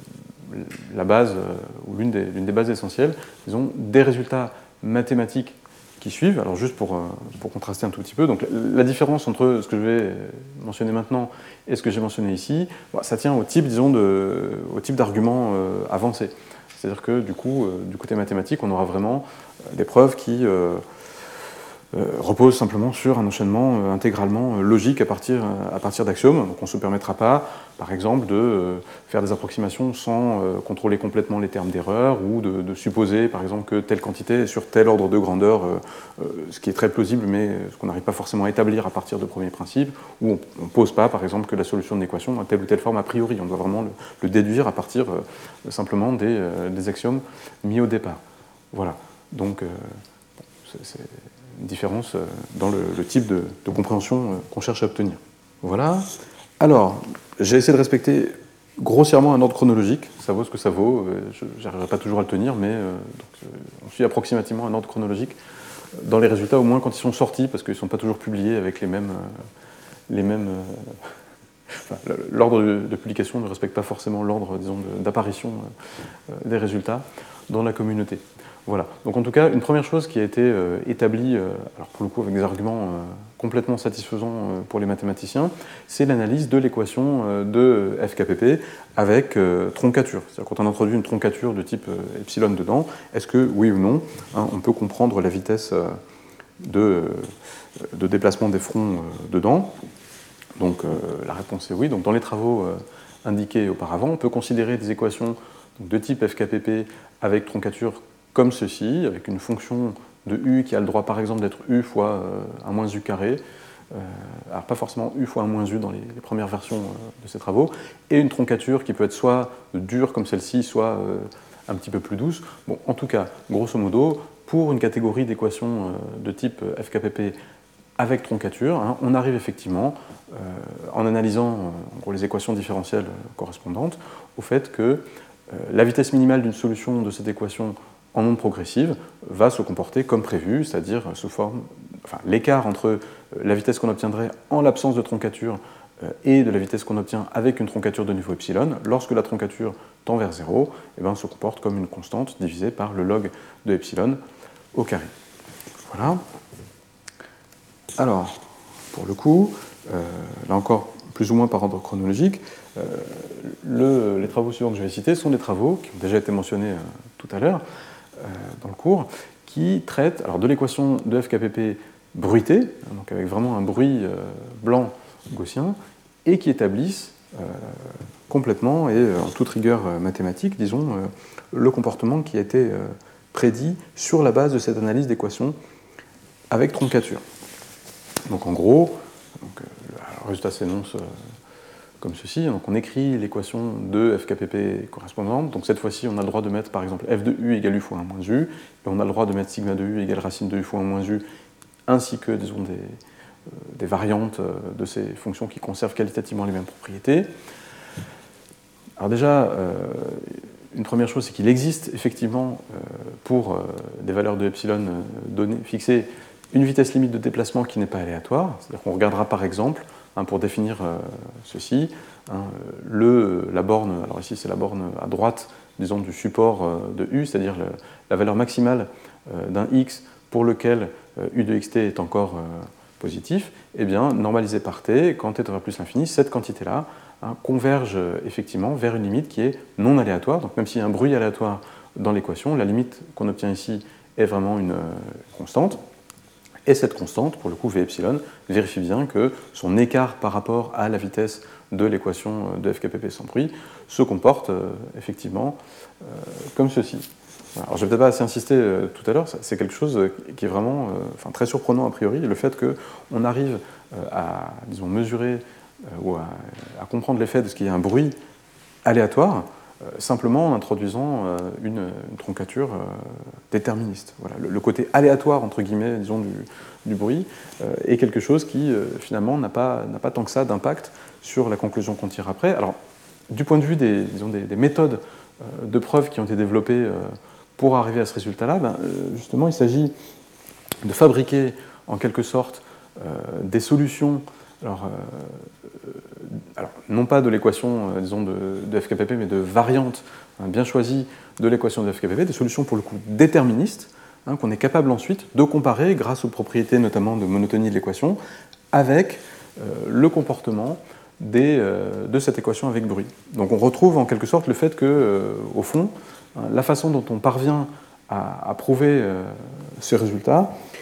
la base, euh, ou l'une des, l'une des bases essentielles, disons, des résultats mathématiques qui suivent. Alors juste pour, euh, pour contraster un tout petit peu, donc la, la différence entre ce que je vais mentionner maintenant et ce que j'ai mentionné ici, bon, ça tient au type, disons, de, au type d'argument euh, avancé. C'est-à-dire que du coup, euh, du côté mathématique, on aura vraiment euh, des preuves qui, euh, euh, repose simplement sur un enchaînement euh, intégralement euh, logique à partir, à partir d'axiomes. Donc on ne se permettra pas, par exemple, de euh, faire des approximations sans euh, contrôler complètement les termes d'erreur ou de, de supposer, par exemple, que telle quantité est sur tel ordre de grandeur, euh, euh, ce qui est très plausible, mais ce qu'on n'arrive pas forcément à établir à partir de premiers principes, ou on ne pose pas, par exemple, que la solution d'une équation a telle ou telle forme a priori. On doit vraiment le, le déduire à partir euh, simplement des, euh, des axiomes mis au départ. Voilà. Donc, euh, c'est une différence dans le, le type de, de compréhension qu'on cherche à obtenir. Voilà. Alors, j'ai essayé de respecter grossièrement un ordre chronologique. Ça vaut ce que ça vaut. Je n'arriverai pas toujours à le tenir, mais euh, donc, on suit approximativement un ordre chronologique dans les résultats, au moins quand ils sont sortis, parce qu'ils ne sont pas toujours publiés avec les mêmes... Euh, les mêmes euh, enfin, l'ordre de, de publication ne respecte pas forcément l'ordre, disons, d'apparition euh, des résultats dans la communauté. Voilà. Donc en tout cas, une première chose qui a été euh, établie, euh, alors pour le coup avec des arguments euh, complètement satisfaisants euh, pour les mathématiciens, c'est l'analyse de l'équation euh, de F K P P avec euh, troncature. C'est-à-dire quand on introduit une troncature de type euh, epsilon dedans, est-ce que, oui ou non, hein, on peut comprendre la vitesse euh, de, euh, de déplacement des fronts euh, dedans? Donc euh, la réponse est oui. Donc dans les travaux euh, indiqués auparavant, on peut considérer des équations donc, de type F K P P avec troncature comme ceci, avec une fonction de u qui a le droit par exemple d'être u fois euh, un moins u carré, euh, alors pas forcément u fois un moins u dans les, les premières versions euh, de ces travaux, et une troncature qui peut être soit dure comme celle-ci, soit euh, un petit peu plus douce. Bon, en tout cas, grosso modo, pour une catégorie d'équations euh, de type F K P P avec troncature, hein, on arrive effectivement, euh, en analysant euh, en gros, les équations différentielles euh, correspondantes, au fait que euh, la vitesse minimale d'une solution de cette équation en onde progressive va se comporter comme prévu, c'est-à-dire sous forme, enfin, l'écart entre la vitesse qu'on obtiendrait en l'absence de troncature et de la vitesse qu'on obtient avec une troncature de niveau epsilon, lorsque la troncature tend vers zéro, eh bien, se comporte comme une constante divisée par le log de epsilon au carré. Voilà. Alors, pour le coup, euh, là encore, plus ou moins par ordre chronologique, euh, le, les travaux suivants que je vais citer sont des travaux qui ont déjà été mentionnés euh, tout à l'heure, dans le cours, qui traite alors, de l'équation de F K P P bruitée, donc avec vraiment un bruit euh, blanc gaussien, et qui établissent euh, complètement et euh, en toute rigueur euh, mathématique, disons, euh, le comportement qui a été euh, prédit sur la base de cette analyse d'équation avec troncature. Donc en gros, donc, euh, le résultat s'énonce euh, comme ceci. Donc on écrit l'équation de F K P P correspondante. Donc cette fois-ci, on a le droit de mettre par exemple f de u égale u fois un moins u, et on a le droit de mettre sigma de u égale racine de u fois un moins u, ainsi que disons, des, euh, des variantes de ces fonctions qui conservent qualitativement les mêmes propriétés. Alors déjà, euh, une première chose, c'est qu'il existe effectivement euh, pour euh, des valeurs de epsilon euh, données, fixées, une vitesse limite de déplacement qui n'est pas aléatoire. C'est-à-dire qu'on regardera par exemple, hein, pour définir euh, ceci, hein, le, la borne, alors ici c'est la borne à droite, disons, du support euh, de u, c'est-à-dire le, la valeur maximale euh, d'un x pour lequel euh, u de xt est encore euh, positif, et eh bien, normalisé par t, quand t tend plus l'infini, cette quantité-là hein, converge euh, effectivement vers une limite qui est non aléatoire. Donc même s'il y a un bruit aléatoire dans l'équation, la limite qu'on obtient ici est vraiment une euh, constante. Et cette constante, pour le coup v epsilon, vérifie bien que son écart par rapport à la vitesse de l'équation de F K P P sans bruit se comporte euh, effectivement euh, comme ceci. Alors je ne vais peut-être pas assez insister euh, tout à l'heure, c'est quelque chose qui est vraiment euh, enfin, très surprenant a priori, le fait qu'on arrive euh, à disons, mesurer euh, ou à, à comprendre l'effet de ce qu'il y a un bruit aléatoire, Euh, simplement en introduisant euh, une, une troncature euh, déterministe. Voilà. Le, le côté aléatoire, entre guillemets, disons, du, du bruit, euh, est quelque chose qui, euh, finalement, n'a pas, n'a pas tant que ça d'impact sur la conclusion qu'on tire après. Alors, du point de vue des, disons, des, des méthodes euh, de preuve qui ont été développées euh, pour arriver à ce résultat-là, ben, euh, justement, il s'agit de fabriquer, en quelque sorte, euh, des solutions. Alors, euh, alors, non pas de l'équation, euh, disons, de, de F K P P, mais de variantes hein, bien choisies de l'équation de F K P P, des solutions pour le coup déterministes, hein, qu'on est capable ensuite de comparer, grâce aux propriétés notamment de monotonie de l'équation, avec euh, le comportement des, euh, de cette équation avec bruit. Donc on retrouve en quelque sorte le fait que, euh, au fond, hein, la façon dont on parvient à, à prouver euh, ces résultats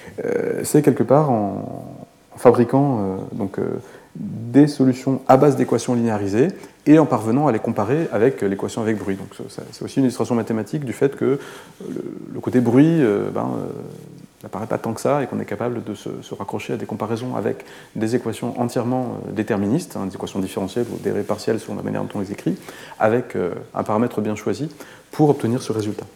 euh, c'est quelque part en, en fabriquant euh, donc, euh, des solutions à base d'équations linéarisées et en parvenant à les comparer avec l'équation avec bruit. Donc, c'est aussi une illustration mathématique du fait que le, le côté bruit euh, ben, euh, n'apparaît pas tant que ça et qu'on est capable de se, se raccrocher à des comparaisons avec des équations entièrement euh, déterministes, hein, des équations différentielles ou dérivées partielles selon la manière dont on les écrit, avec euh, un paramètre bien choisi pour obtenir ce résultat.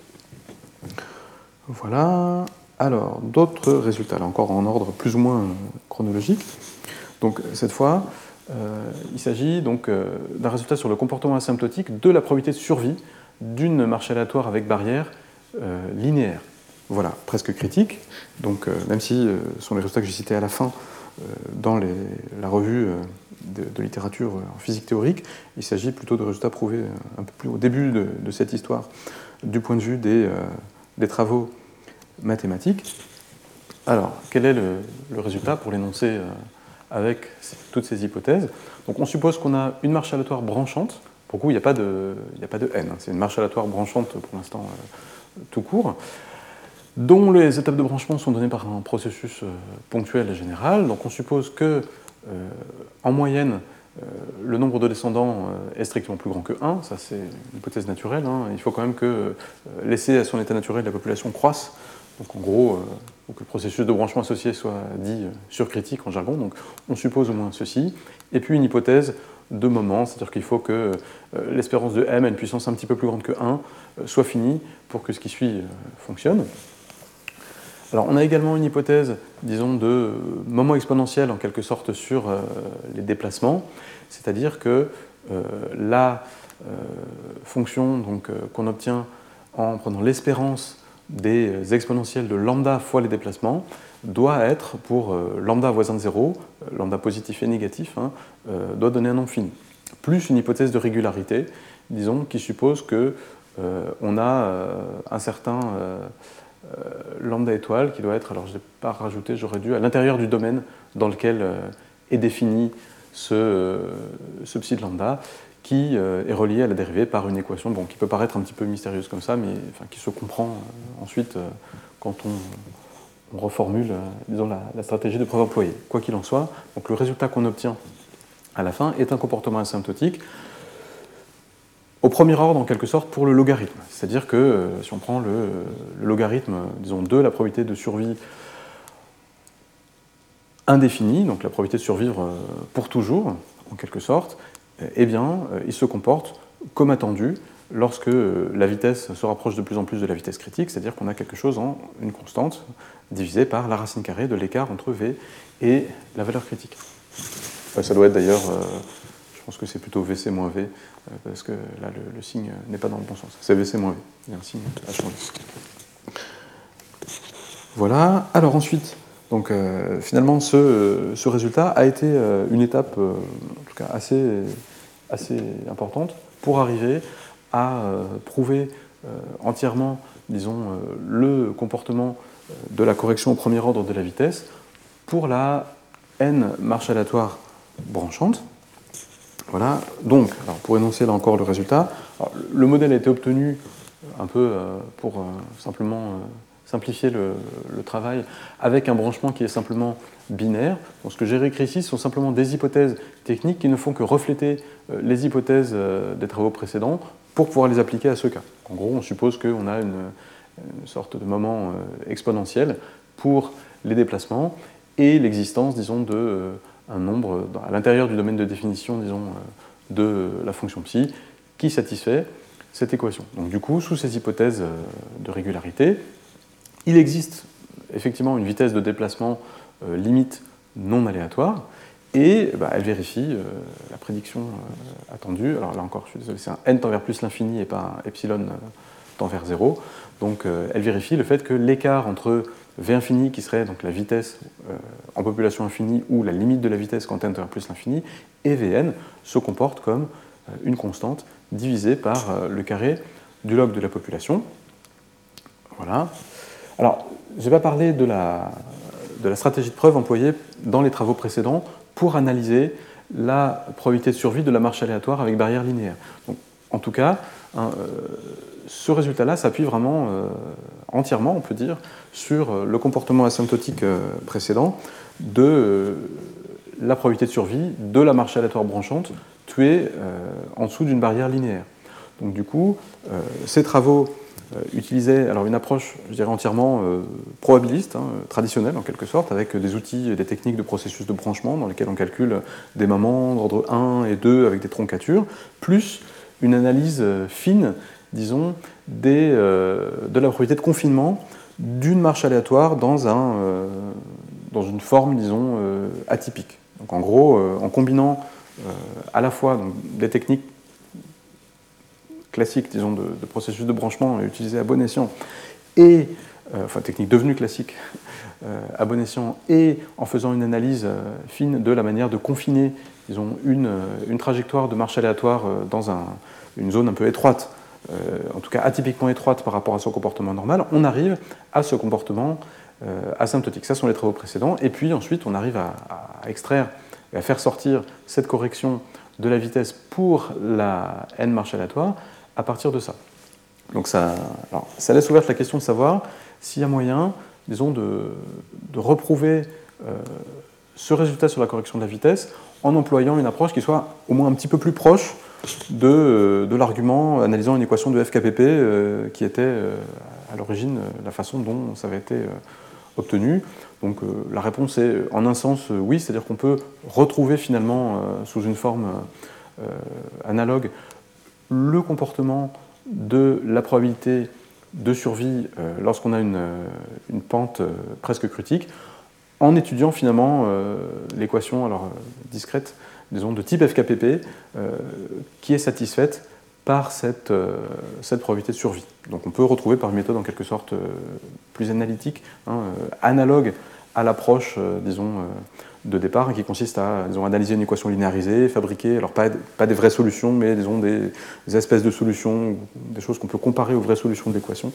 Voilà. Alors, d'autres résultats, là encore en ordre plus ou moins chronologique. Donc, cette fois, euh, il s'agit donc euh, d'un résultat sur le comportement asymptotique de la probabilité de survie d'une marche aléatoire avec barrière euh, linéaire. Voilà, presque critique. Donc, euh, même si euh, ce sont les résultats que j'ai cités à la fin euh, dans les, la revue euh, de, de littérature en physique théorique, il s'agit plutôt de résultats prouvés un peu plus au début de, de cette histoire du point de vue des, euh, des travaux mathématiques. Alors, quel est le, le résultat pour l'énoncer euh, avec toutes ces hypothèses? Donc, on suppose qu'on a une marche aléatoire branchante. Pour le coup, il n'y a pas de, il n'y a pas de n. C'est une marche aléatoire branchante pour l'instant euh, tout court, dont les étapes de branchement sont données par un processus euh, ponctuel et général. Donc, on suppose que, euh, en moyenne, euh, le nombre de descendants euh, est strictement plus grand que un. Ça, c'est une hypothèse naturelle. Hein. Il faut quand même que euh, l'essai à son état naturel de la population croisse. Donc en gros, euh, faut que le processus de branchement associé soit dit euh, surcritique en jargon. Donc on suppose au moins ceci. Et puis une hypothèse de moment, c'est-à-dire qu'il faut que euh, l'espérance de m à une puissance un petit peu plus grande que un euh, soit finie pour que ce qui suit euh, fonctionne. Alors on a également une hypothèse, disons, de euh, moment exponentiel en quelque sorte sur euh, les déplacements, c'est-à-dire que euh, la euh, fonction donc, euh, qu'on obtient en prenant l'espérance des exponentielles de lambda fois les déplacements doit être, pour euh, lambda voisin de zéro, euh, lambda positif et négatif, hein, euh, doit donner un nombre fini. Plus une hypothèse de régularité, disons, qui suppose qu'on euh, a euh, un certain euh, euh, lambda étoile qui doit être, alors je n'ai pas rajouté, j'aurais dû, à l'intérieur du domaine dans lequel euh, est défini ce, euh, ce psi de lambda, qui euh, est relié à la dérivée par une équation bon, qui peut paraître un petit peu mystérieuse comme ça, mais enfin, qui se comprend euh, ensuite euh, quand on, on reformule euh, disons, la, la stratégie de preuve employée. Quoi qu'il en soit, donc, le résultat qu'on obtient à la fin est un comportement asymptotique au premier ordre en quelque sorte pour le logarithme. C'est-à-dire que euh, si on prend le, le logarithme, disons, de la probabilité de survie indéfinie, donc la probabilité de survivre euh, pour toujours, en quelque sorte, eh bien, il se comporte comme attendu lorsque la vitesse se rapproche de plus en plus de la vitesse critique, c'est-à-dire qu'on a quelque chose en une constante divisée par la racine carrée de l'écart entre V et la valeur critique. Enfin, ça doit être d'ailleurs, euh, je pense que c'est plutôt V C moins V, euh, parce que là, le, le signe n'est pas dans le bon sens. C'est V C moins V, il y a un signe à changer. Voilà, alors ensuite, donc, euh, finalement, ce, ce résultat a été euh, une étape, euh, en tout cas assez, assez importante, pour arriver à euh, prouver euh, entièrement, disons, euh, le comportement euh, de la correction au premier ordre de la vitesse pour la n marche aléatoire branchante. Voilà, donc, alors, pour énoncer là encore le résultat, alors, le modèle a été obtenu un peu euh, pour euh, simplement euh, simplifier le, le travail avec un branchement qui est simplement binaire. Donc, ce que j'ai réécrit ici, ce sont simplement des hypothèses techniques qui ne font que refléter euh, les hypothèses euh, des travaux précédents pour pouvoir les appliquer à ce cas. En gros, on suppose qu'on a une, une sorte de moment euh, exponentiel pour les déplacements et l'existence, disons, de euh, un nombre à l'intérieur du domaine de définition, disons, euh, de la fonction psi qui satisfait cette équation. Donc du coup, sous ces hypothèses euh, de régularité, il existe effectivement une vitesse de déplacement euh, limite non aléatoire, et bah, elle vérifie euh, la prédiction euh, attendue. Alors là encore, je suis désolé, c'est un n tend vers plus l'infini et pas un epsilon euh, tend vers zéro. Donc euh, elle vérifie le fait que l'écart entre v infini, qui serait donc la vitesse euh, en population infinie, ou la limite de la vitesse quand n tend vers plus l'infini, et vn se comporte comme euh, une constante divisée par euh, le carré du log de la population. Voilà. Alors, je n'ai pas parlé de la, de la stratégie de preuve employée dans les travaux précédents pour analyser la probabilité de survie de la marche aléatoire avec barrière linéaire. Donc, en tout cas, hein, euh, ce résultat-là s'appuie vraiment euh, entièrement, on peut dire, sur euh, le comportement asymptotique euh, précédent de euh, la probabilité de survie de la marche aléatoire branchante tuée euh, en dessous d'une barrière linéaire. Donc du coup, euh, ces travaux euh, utilisaient alors une approche, je dirais, entièrement euh, probabiliste, hein, traditionnelle en quelque sorte, avec des outils et des techniques de processus de branchement dans lesquels on calcule des moments d'ordre un et deux avec des troncatures, plus une analyse fine, disons, des, euh, de la probabilité de confinement d'une marche aléatoire dans, un, euh, dans une forme, disons, euh, atypique. Donc en gros, euh, en combinant euh, à la fois donc, des techniques classiques, disons, de, de processus de branchement utilisées à bon escient, et, euh, enfin, techniques devenues classiques euh, à bon escient, et en faisant une analyse euh, fine de la manière de confiner, disons, une, une trajectoire de marche aléatoire euh, dans un, une zone un peu étroite, euh, en tout cas atypiquement étroite par rapport à son comportement normal, on arrive à ce comportement euh, asymptotique. Ça sont les travaux précédents, et puis ensuite on arrive à, à extraire et à faire sortir cette correction de la vitesse pour la n marche aléatoire à partir de ça. Donc ça, alors, ça laisse ouverte la question de savoir s'il y a moyen, disons, de, de reprouver euh, ce résultat sur la correction de la vitesse en employant une approche qui soit au moins un petit peu plus proche de, de l'argument analysant une équation de F K P P euh, qui était euh, à l'origine euh, la façon dont ça avait été euh, obtenu. Donc euh, la réponse est en un sens euh, oui, c'est-à-dire qu'on peut retrouver finalement euh, sous une forme euh, analogue le comportement de la probabilité de survie euh, lorsqu'on a une, une pente euh, presque critique, en étudiant finalement euh, l'équation alors, euh, discrète, disons, de type F K P P, euh, qui est satisfaite par cette, euh, cette probabilité de survie. Donc on peut retrouver par une méthode en quelque sorte euh, plus analytique, hein, euh, analogue à l'approche, euh, disons, euh, de départ, hein, qui consiste à, disons, analyser une équation linéarisée, fabriquer, alors pas, pas des vraies solutions, mais disons des, des espèces de solutions, des choses qu'on peut comparer aux vraies solutions de l'équation.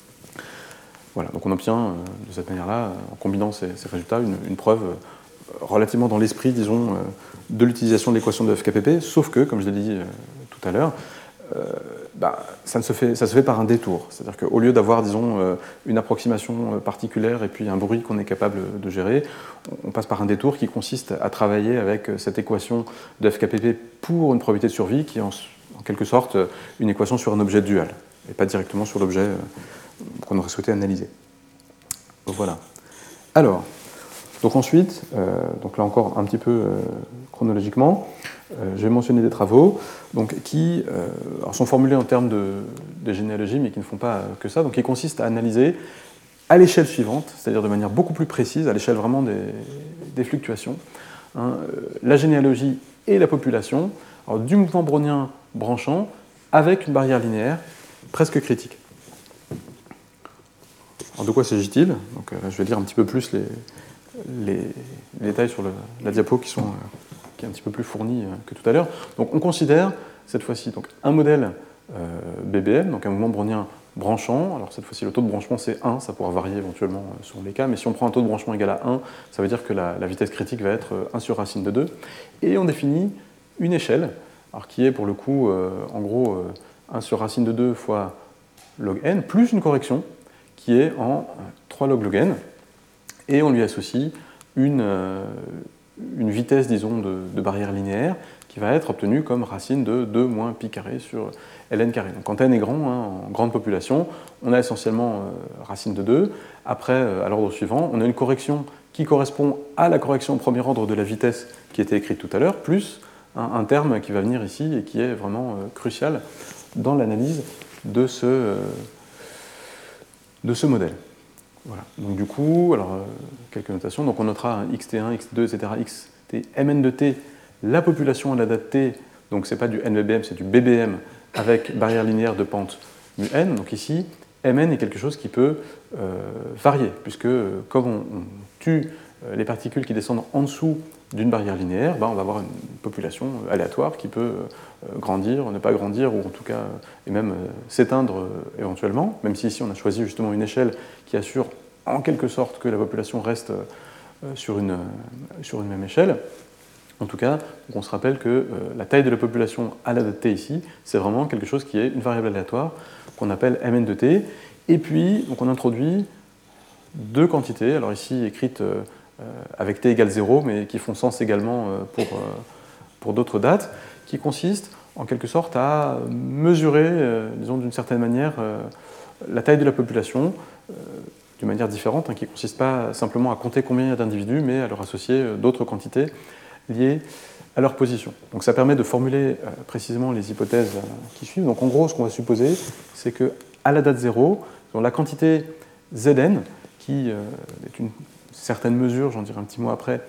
Voilà, donc on obtient euh, de cette manière-là, en combinant ces, ces résultats, une, une preuve euh, relativement dans l'esprit, disons, euh, de l'utilisation de l'équation de F K P P, sauf que, comme je l'ai dit euh, tout à l'heure, euh, bah, ça, ne se fait, ça se fait par un détour. C'est-à-dire qu'au lieu d'avoir, disons, euh, une approximation particulière et puis un bruit qu'on est capable de gérer, on, on passe par un détour qui consiste à travailler avec cette équation de F K P P pour une probabilité de survie qui est en, en quelque sorte une équation sur un objet dual, et pas directement sur l'objet euh, qu'on aurait souhaité analyser. Donc voilà. Alors, donc ensuite, euh, donc là encore un petit peu euh, chronologiquement, euh, je vais mentionner des travaux donc, qui euh, alors sont formulés en termes de, de généalogie, mais qui ne font pas que ça, donc qui consistent à analyser à l'échelle suivante, c'est-à-dire de manière beaucoup plus précise, à l'échelle vraiment des, des fluctuations, hein, la généalogie et la population alors, du mouvement brownien branchant avec une barrière linéaire presque critique. Alors de quoi s'agit-il? Donc, euh, je vais lire un petit peu plus les, les, les détails sur le, la diapo qui, sont, euh, qui est un petit peu plus fournie euh, que tout à l'heure. Donc on considère cette fois-ci donc, un modèle euh, B B M, donc un mouvement brownien branchant. Alors cette fois-ci le taux de branchement c'est un, ça pourra varier éventuellement euh, selon les cas, mais si on prend un taux de branchement égal à un, ça veut dire que la, la vitesse critique va être euh, un sur racine de deux. Et on définit une échelle, alors qui est pour le coup euh, en gros euh, un sur racine de deux fois log n, plus une correction, qui est en trois log log n, et on lui associe une, euh, une vitesse, disons, de, de barrière linéaire qui va être obtenue comme racine de deux moins pi carré sur ln carré. Donc quand n est grand, hein, en grande population, on a essentiellement euh, racine de deux. Après, euh, à l'ordre suivant, on a une correction qui correspond à la correction au premier ordre de la vitesse qui était écrite tout à l'heure, plus un, un terme qui va venir ici et qui est vraiment euh, crucial dans l'analyse de ce... Euh, de ce modèle. Voilà. Donc du coup, alors, euh, quelques notations. Donc on notera un x T un, x T deux, et cetera, xt, mn de t, la population à la date t, donc c'est pas du N B B M, c'est du B B M avec barrière linéaire de pente mu n. Donc ici, mn est quelque chose qui peut euh, varier, puisque euh, comme on, on tue euh, les particules qui descendent en dessous d'une barrière linéaire, ben, on va avoir une population aléatoire qui peut euh, grandir, ne pas grandir, ou en tout cas, euh, et même euh, s'éteindre euh, éventuellement, même si ici on a choisi justement une échelle qui assure en quelque sorte que la population reste euh, sur, une, euh, sur une même échelle. En tout cas, on se rappelle que euh, la taille de la population à la date t ici, c'est vraiment quelque chose qui est une variable aléatoire qu'on appelle mn de t. Et puis, donc on introduit deux quantités, alors ici écrites euh, avec t égale zéro, mais qui font sens également euh, pour, euh, pour d'autres dates, qui consistent en quelque sorte à mesurer, euh, disons d'une certaine manière, euh, la taille de la population euh, d'une manière différente, hein, qui ne consiste pas simplement à compter combien il y a d'individus, mais à leur associer euh, d'autres quantités liées à leur position. Donc ça permet de formuler euh, précisément les hypothèses euh, qui suivent. Donc en gros, ce qu'on va supposer, c'est qu'à la date zéro, la quantité Zn, qui euh, est une certaine mesure, j'en dirai un petit mot après,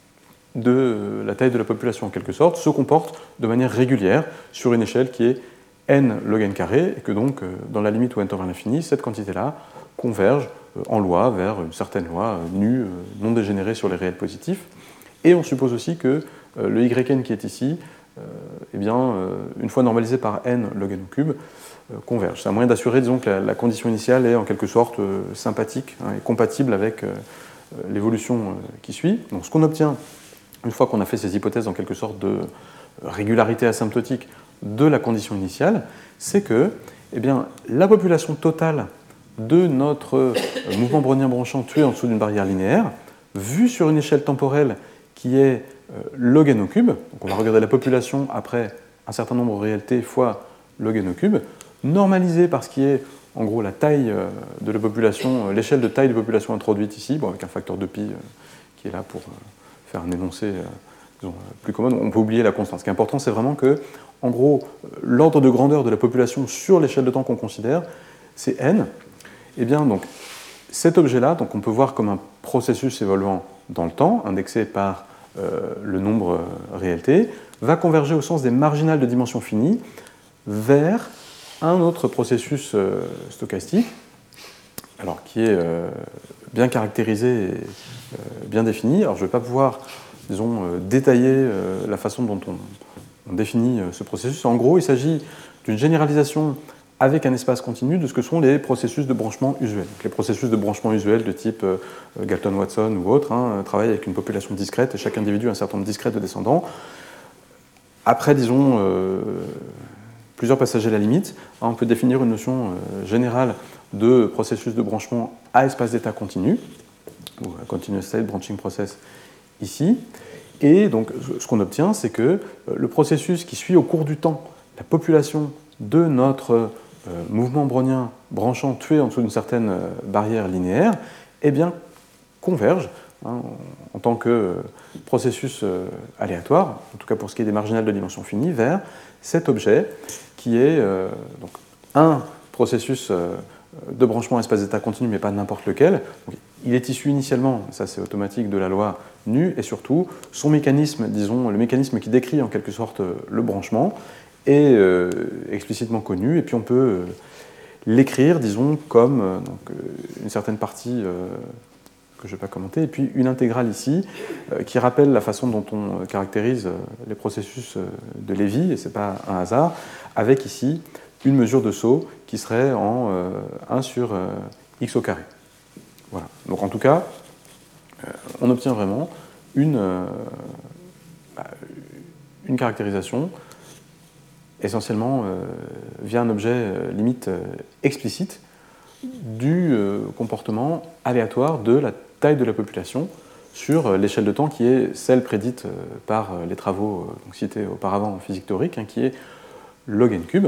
de euh, la taille de la population en quelque sorte, se comporte de manière régulière sur une échelle qui est n log n carré, et que donc, euh, dans la limite où n tend vers l'infini, cette quantité-là converge euh, en loi vers une certaine loi euh, nue, euh, non dégénérée sur les réels positifs. Et on suppose aussi que euh, le yn qui est ici, euh, eh bien, euh, une fois normalisé par n log n au cube, euh, converge. C'est un moyen d'assurer, disons, que la, la condition initiale est en quelque sorte euh, sympathique hein, et compatible avec euh, l'évolution euh, qui suit. Donc ce qu'on obtient, une fois qu'on a fait ces hypothèses en quelque sorte de régularité asymptotique de la condition initiale, c'est que eh bien, la population totale de notre euh, mouvement brownien branchant tué en dessous d'une barrière linéaire, vue sur une échelle temporelle qui est euh, log n au cube, donc on va regarder la population après un certain nombre réel t fois log n au cube, normalisée par ce qui est en gros la taille euh, de la population, euh, l'échelle de taille de population introduite ici, bon, avec un facteur de pi euh, qui est là pour euh, faire un énoncé euh, disons, plus commode. On peut oublier la constante. Ce qui est important, c'est vraiment que, en gros, l'ordre de grandeur de la population sur l'échelle de temps qu'on considère, c'est n. Et bien, donc, cet objet-là, donc on peut voir comme un processus évoluant dans le temps, indexé par euh, le nombre euh, réel t, va converger au sens des marginales de dimension finie vers un autre processus euh, stochastique, alors qui est euh, bien caractérisé et euh, bien défini. Alors je ne vais pas pouvoir, disons, euh, détailler euh, la façon dont on, on définit euh, ce processus. En gros, il s'agit d'une généralisation avec un espace continu de ce que sont les processus de branchement usuels. Donc, les processus de branchement usuels de type euh, Galton-Watson ou autre hein, travaillent avec une population discrète et chaque individu a un certain nombre discret de descendants. Après, disons, euh, plusieurs passages à la limite, hein, on peut définir une notion euh, générale de processus de branchement à espace d'état continu, ou continuous state branching process ici. Et donc, ce qu'on obtient, c'est que euh, le processus qui suit au cours du temps la population de notre Euh, mouvement brownien branchant tué en dessous d'une certaine euh, barrière linéaire, eh bien, converge hein, en, en tant que euh, processus euh, aléatoire, en tout cas pour ce qui est des marginales de dimension finie, vers cet objet qui est euh, donc, un processus euh, de branchement à espace d'état continu, mais pas n'importe lequel. Donc, il est issu initialement, ça c'est automatique, de la loi nue, et surtout son mécanisme, disons, le mécanisme qui décrit en quelque sorte le branchement, est euh, explicitement connu, et puis on peut euh, l'écrire, disons, comme euh, donc, euh, une certaine partie euh, que je ne vais pas commenter, et puis une intégrale ici, euh, qui rappelle la façon dont on caractérise euh, les processus euh, de Lévy, et ce n'est pas un hasard, avec ici une mesure de saut qui serait en euh, un sur euh, x au carré. Voilà. Donc en tout cas, euh, on obtient vraiment une, euh, bah, une caractérisation essentiellement euh, via un objet euh, limite euh, explicite du euh, comportement aléatoire de la taille de la population sur euh, l'échelle de temps qui est celle prédite euh, par euh, les travaux euh, donc cités auparavant en physique théorique, hein, qui est log n cube.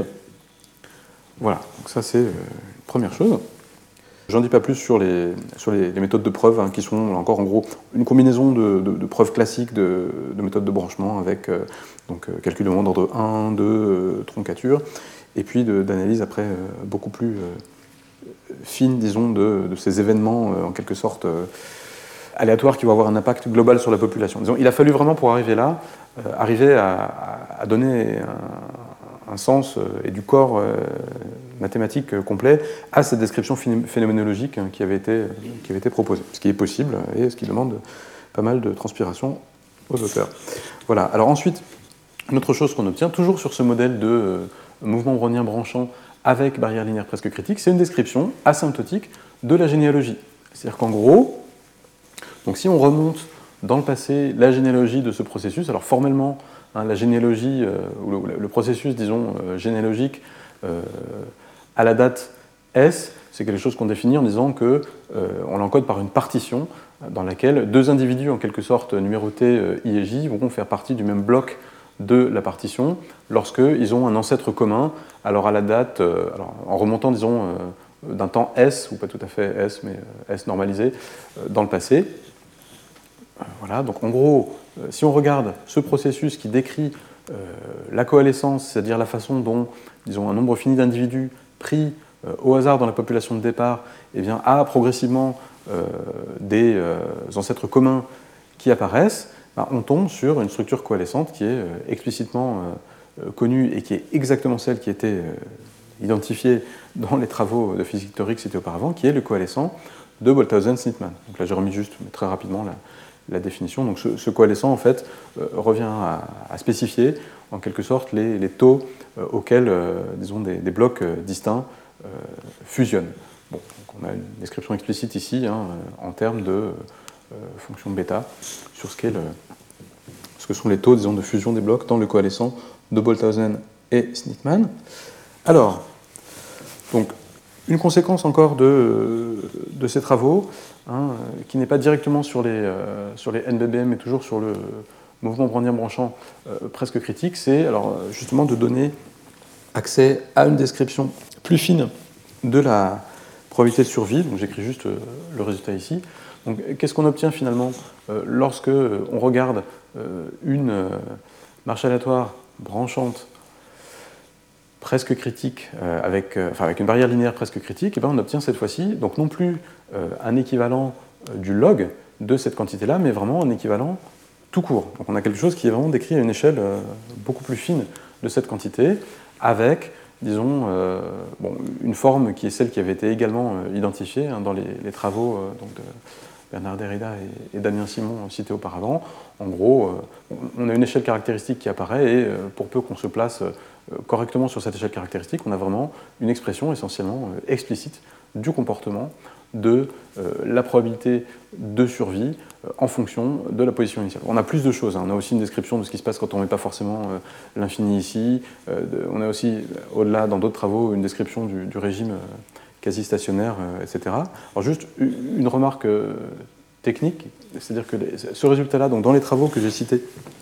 Voilà, donc ça c'est euh, une première chose. J'en dis pas plus sur les, sur les, les méthodes de preuve, hein, qui sont encore en gros une combinaison de, de, de preuves classiques de, de méthodes de branchement avec euh, donc, euh, calcul de moment d'ordre un, deux, euh, troncature, et puis d'analyse après euh, beaucoup plus euh, fine, disons, de, de ces événements euh, en quelque sorte euh, aléatoires qui vont avoir un impact global sur la population. Disons, il a fallu vraiment pour arriver là, euh, arriver à, à, à donner un, un sens euh, et du corps euh, mathématique euh, complet à cette description phénoménologique hein, qui, avait été, qui avait été proposée, ce qui est possible et ce qui demande pas mal de transpiration aux auteurs. Voilà, alors ensuite, une autre chose qu'on obtient, toujours sur ce modèle de euh, mouvement brownien branchant avec barrière linéaire presque critique, c'est une description asymptotique de la généalogie. C'est-à-dire qu'en gros, donc si on remonte dans le passé la généalogie de ce processus. Alors formellement, hein, la généalogie, euh, ou le, le processus, disons, euh, généalogique, euh, à la date S, c'est quelque chose qu'on définit en disant qu'on euh, l'encode par une partition dans laquelle deux individus, en quelque sorte numérotés euh, I et J, vont faire partie du même bloc de la partition lorsqu'ils ont un ancêtre commun, alors à la date, euh, alors en remontant, disons, euh, d'un temps S, ou pas tout à fait S, mais euh, S normalisé, euh, dans le passé. Euh, voilà, donc en gros, euh, si on regarde ce processus qui décrit euh, la coalescence, c'est-à-dire la façon dont, disons, un nombre fini d'individus pris euh, au hasard dans la population de départ, eh bien, a progressivement euh, des euh, ancêtres communs qui apparaissent, ben, on tombe sur une structure coalescente qui est euh, explicitement euh, connue et qui est exactement celle qui était euh, identifiée dans les travaux de physique théorique cités auparavant, qui est le coalescent de Bolthausen-Sneedman. Donc là, j'ai remis juste très rapidement la, la définition. Donc ce, ce coalescent, en fait, euh, revient à, à spécifier, en quelque sorte, les, les taux euh, auxquels, euh, disons, des, des blocs euh, distincts euh, fusionnent. Bon, donc on a une description explicite ici, hein, en termes de euh, fonction bêta, sur ce, qu'est le, ce que sont les taux, disons, de fusion des blocs dans le coalescent de Bolthausen et Sneedman. Alors, donc, une conséquence encore de, de ces travaux, hein, qui n'est pas directement sur les, euh, sur les N B B M, mais toujours sur le mouvement brownien branchant euh, presque critique, c'est alors justement de donner accès à une description plus fine de la probabilité de survie. Donc j'écris juste euh, le résultat ici. Donc qu'est-ce qu'on obtient finalement euh, lorsque on regarde euh, une euh, marche aléatoire branchante presque critique, euh, avec, euh, enfin, avec une barrière linéaire presque critique, et bien on obtient cette fois-ci, donc non plus euh, un équivalent euh, du log de cette quantité-là, mais vraiment un équivalent tout court. Donc on a quelque chose qui est vraiment décrit à une échelle euh, beaucoup plus fine de cette quantité, avec, disons, euh, bon, une forme qui est celle qui avait été également euh, identifiée hein, dans les, les travaux euh, donc de Bernard Derrida et, et Damien Simon cités auparavant. En gros, euh, on a une échelle caractéristique qui apparaît, et euh, pour peu qu'on se place euh, correctement sur cette échelle caractéristique, on a vraiment une expression essentiellement euh, explicite du comportement de euh, la probabilité de survie euh, en fonction de la position initiale. On a plus de choses, hein. On a aussi une description de ce qui se passe quand on ne met pas forcément euh, l'infini ici. Euh, de, on a aussi, au-delà, dans d'autres travaux, une description du, du régime euh, quasi stationnaire, euh, et cetera. Alors juste une remarque euh, technique, c'est-à-dire que les, ce résultat-là, donc dans les travaux que j'ai cités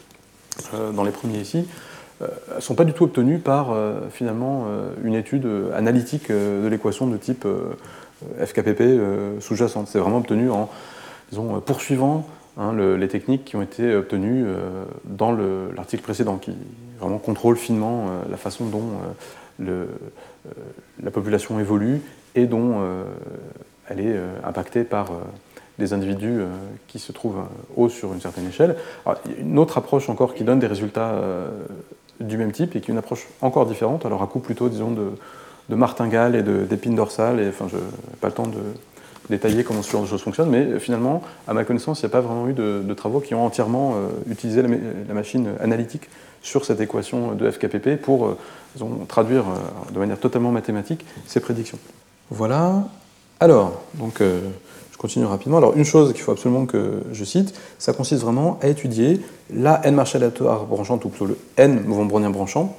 euh, dans les premiers ici, ne euh, sont pas du tout obtenus par euh, finalement euh, une étude euh, analytique euh, de l'équation de type euh, F K P P euh, sous-jacente. C'est vraiment obtenu en, disons, poursuivant hein, le, les techniques qui ont été obtenues euh, dans le, l'article précédent, qui vraiment contrôle finement euh, la façon dont euh, le, euh, la population évolue et dont euh, elle est euh, impactée par euh, des individus euh, qui se trouvent euh, hauts sur une certaine échelle. Alors, il y a une autre approche encore qui donne des résultats euh, du même type et qui est une approche encore différente, alors à coup plutôt, disons, de, de martingale et de, d'épines dorsales, et enfin, je n'ai pas le temps de détailler comment ce genre de choses fonctionne, mais finalement, à ma connaissance, il n'y a pas vraiment eu de, de travaux qui ont entièrement euh, utilisé la, la machine analytique sur cette équation de F K P P pour euh, disons, traduire euh, de manière totalement mathématique ces prédictions. Voilà. Alors, donc, euh, je continue rapidement. Alors, une chose qu'il faut absolument que je cite, ça consiste vraiment à étudier la n marche aléatoire branchante, ou plutôt le n mouvement brownien branchant,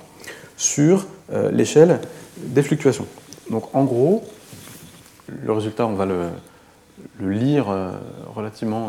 sur euh, l'échelle des fluctuations. Donc, en gros, le résultat, on va le, le lire euh, relativement euh,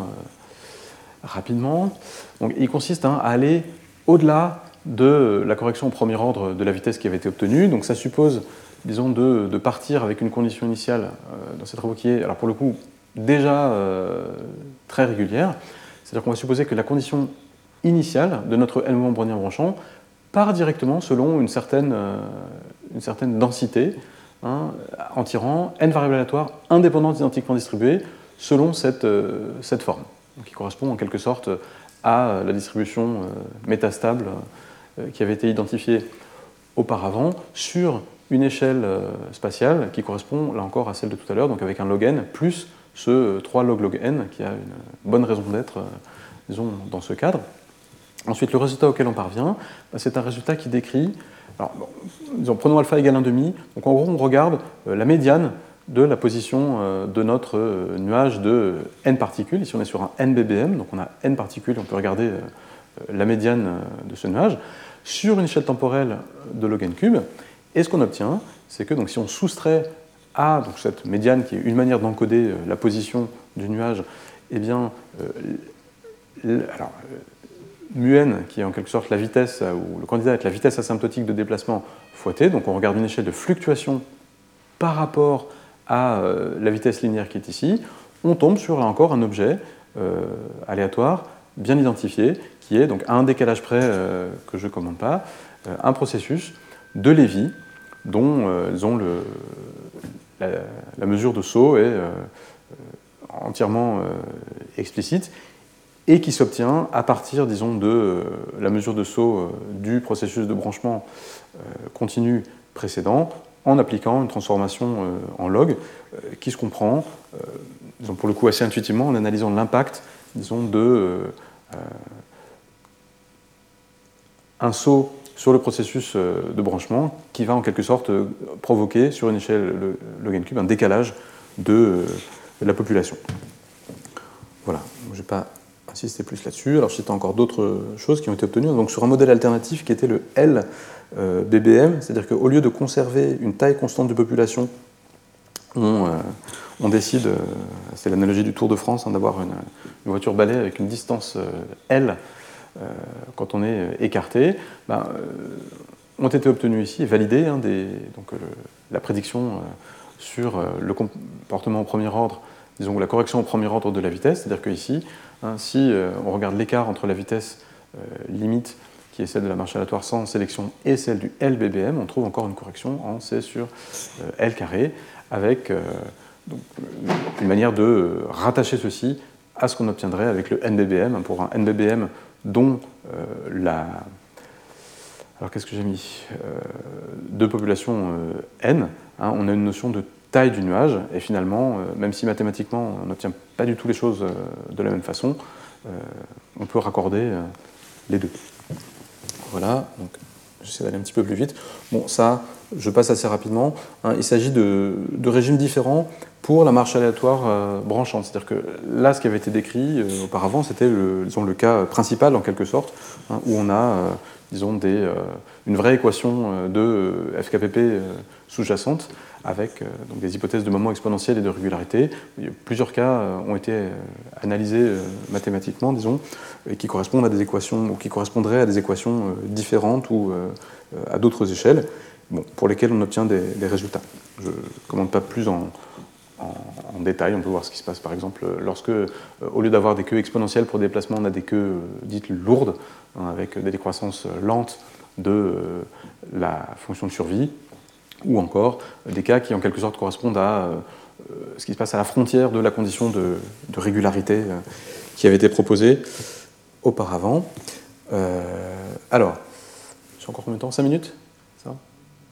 rapidement. Donc, il consiste hein, à aller au-delà de la correction au premier ordre de la vitesse qui avait été obtenue. Donc, ça suppose, disons, de, de partir avec une condition initiale euh, dans ces travaux qui est, alors pour le coup, déjà euh, très régulière. C'est-à-dire qu'on va supposer que la condition initiale de notre n mouvement brownien branchant part directement selon une certaine, euh, une certaine densité, hein, en tirant n variables aléatoires indépendantes identiquement distribuées selon cette, euh, cette forme, donc, qui correspond en quelque sorte à la distribution euh, métastable euh, qui avait été identifiée auparavant sur une échelle euh, spatiale qui correspond là encore à celle de tout à l'heure, donc avec un log n plus ce trois log log n qui a une bonne raison d'être, euh, disons, dans ce cadre. Ensuite, le résultat auquel on parvient, c'est un résultat qui décrit, alors, bon, disons, prenons alpha égale un demi, donc en gros on regarde euh, la médiane de la position euh, de notre euh, nuage de n particules. Ici, on est sur un n B B M, donc on a n particules, on peut regarder euh, la médiane euh, de ce nuage, sur une échelle temporelle de log n cube. Et ce qu'on obtient, c'est que donc, si on soustrait à donc, cette médiane, qui est une manière d'encoder euh, la position du nuage, eh bien, euh, alors, euh, mu n, qui est en quelque sorte la vitesse, ou le candidat est la vitesse asymptotique de déplacement fois t, donc on regarde une échelle de fluctuation par rapport à euh, la vitesse linéaire qui est ici, on tombe sur, là encore, un objet euh, aléatoire, bien identifié, qui est, donc, à un décalage près euh, que je ne commande pas, euh, un processus de Lévy, dont euh, disons, le, la, la mesure de saut est euh, entièrement euh, explicite, et qui s'obtient à partir, disons, de euh, la mesure de saut euh, du processus de branchement euh, continu précédent, en appliquant une transformation euh, en log, euh, qui se comprend, euh, disons, pour le coup assez intuitivement, en analysant l'impact, disons, de euh, euh, un saut sur le processus euh, de branchement, qui va en quelque sorte euh, provoquer, sur une échelle log n cube, un décalage de, euh, de la population. Voilà, je ne vais pas insister plus là-dessus. Alors, c'était encore d'autres choses qui ont été obtenues. Donc, sur un modèle alternatif qui était le L B B M, c'est-à-dire qu'au lieu de conserver une taille constante de population, on, euh, on décide, euh, c'est l'analogie du Tour de France, hein, d'avoir une, une voiture balai avec une distance euh, L euh, quand on est écarté, ben, euh, ont été obtenus ici et validés, hein, des, donc, euh, la prédiction euh, sur euh, le comportement au premier ordre, disons la correction au premier ordre de la vitesse, c'est-à-dire qu'ici, hein, si euh, on regarde l'écart entre la vitesse euh, limite, qui est celle de la marche aléatoire sans sélection, et celle du L B B M, on trouve encore une correction en C sur euh, L carré, avec euh, donc, une manière de rattacher ceci à ce qu'on obtiendrait avec le N B B M, pour un N B B M dont euh, la... Alors qu'est-ce que j'ai mis euh, de population euh, N, hein, on a une notion de taille du nuage, et finalement, euh, même si mathématiquement on n'obtient pas du tout les choses euh, de la même façon, euh, on peut raccorder euh, les deux. Voilà, donc j'essaie d'aller un petit peu plus vite. Bon, ça, je passe assez rapidement. Hein, il s'agit de, de régimes différents pour la marche aléatoire euh, branchante. C'est-à-dire que là, ce qui avait été décrit euh, auparavant, c'était le, disons, le cas principal, en quelque sorte, hein, où on a, euh, disons, des, euh, une vraie équation de F K P P euh, sous-jacente, avec euh, donc des hypothèses de moment exponentiel et de régularité. Plusieurs cas euh, ont été euh, analysés euh, mathématiquement, disons, et qui correspondent à des équations, ou qui correspondraient à des équations euh, différentes ou euh, à d'autres échelles, bon, pour lesquelles on obtient des, des résultats. Je ne commande pas plus en, en, en détail, on peut voir ce qui se passe par exemple lorsque, euh, au lieu d'avoir des queues exponentielles pour des déplacements, on a des queues euh, dites lourdes, hein, avec des décroissances lentes de euh, la fonction de survie, ou encore des cas qui en quelque sorte correspondent à euh, ce qui se passe à la frontière de la condition de, de régularité euh, qui avait été proposée auparavant. Euh, alors, j'ai encore combien de temps ? cinq minutes ? Ça va ?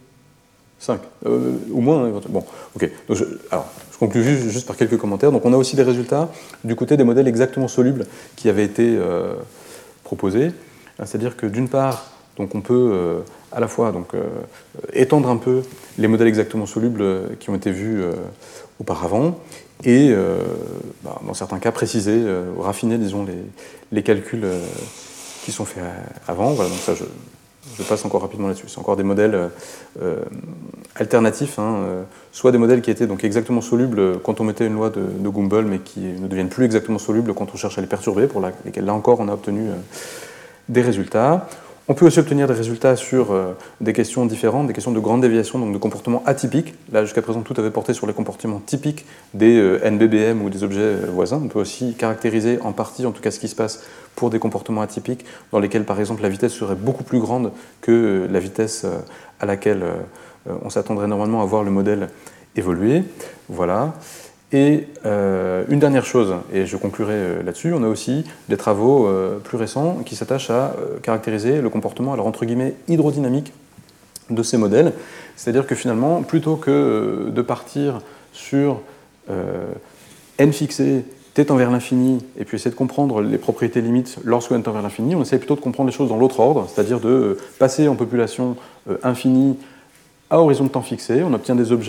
cinq euh, Ou moins, hein, bon, ok. Donc je, alors, je conclue juste, juste par quelques commentaires. Donc on a aussi des résultats du côté des modèles exactement solubles qui avaient été euh, proposés. C'est-à-dire que d'une part, donc on peut euh, à la fois donc, euh, étendre un peu les modèles exactement solubles qui ont été vus euh, auparavant et, euh, bah, dans certains cas, préciser, euh, raffiner, disons, les, les calculs euh, qui sont faits avant. Voilà, donc ça, je, je passe encore rapidement là-dessus. C'est encore des modèles euh, alternatifs, hein, euh, soit des modèles qui étaient donc exactement solubles quand on mettait une loi de, de Gumbel, mais qui ne deviennent plus exactement solubles quand on cherche à les perturber, pour la, lesquels, là encore, on a obtenu euh, des résultats. On peut aussi obtenir des résultats sur euh, des questions différentes, des questions de grande déviation, donc de comportements atypiques. Là, jusqu'à présent, tout avait porté sur les comportements typiques des euh, N B B M ou des objets euh, voisins. On peut aussi caractériser en partie, en tout cas, ce qui se passe pour des comportements atypiques, dans lesquels, par exemple, la vitesse serait beaucoup plus grande que euh, la vitesse euh, à laquelle euh, on s'attendrait normalement à voir le modèle évoluer. Voilà. Et euh, une dernière chose, et je conclurai euh, là-dessus, on a aussi des travaux euh, plus récents qui s'attachent à euh, caractériser le comportement, alors entre guillemets, hydrodynamique de ces modèles. C'est-à-dire que finalement, plutôt que euh, de partir sur euh, n fixé, t tend vers l'infini, et puis essayer de comprendre les propriétés limites lorsque n tend vers l'infini, on essaie plutôt de comprendre les choses dans l'autre ordre, c'est-à-dire de passer en population euh, infinie à horizon de temps fixé, on obtient des objets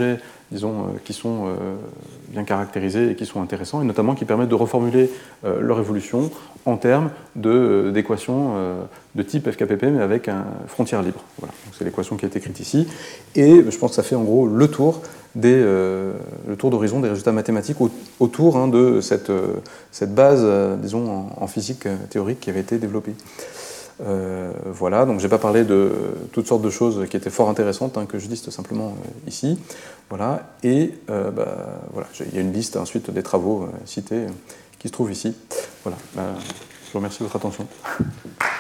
disons, euh, qui sont euh, bien caractérisés et qui sont intéressants, et notamment qui permettent de reformuler euh, leur évolution en termes de, d'équations euh, de type F K P P, mais avec une frontière libre. Voilà. Donc, c'est l'équation qui est écrite ici, et je pense que ça fait en gros le tour, des, euh, le tour d'horizon des résultats mathématiques au, autour hein, de cette, euh, cette base, euh, disons, en, en physique théorique qui avait été développée. Euh, voilà, donc j'ai pas parlé de toutes sortes de choses qui étaient fort intéressantes, hein, que je liste simplement euh, ici. Voilà, et euh, bah, voilà, il y a une liste ensuite des travaux euh, cités euh, qui se trouvent ici. Voilà, bah, je vous remercie de votre attention.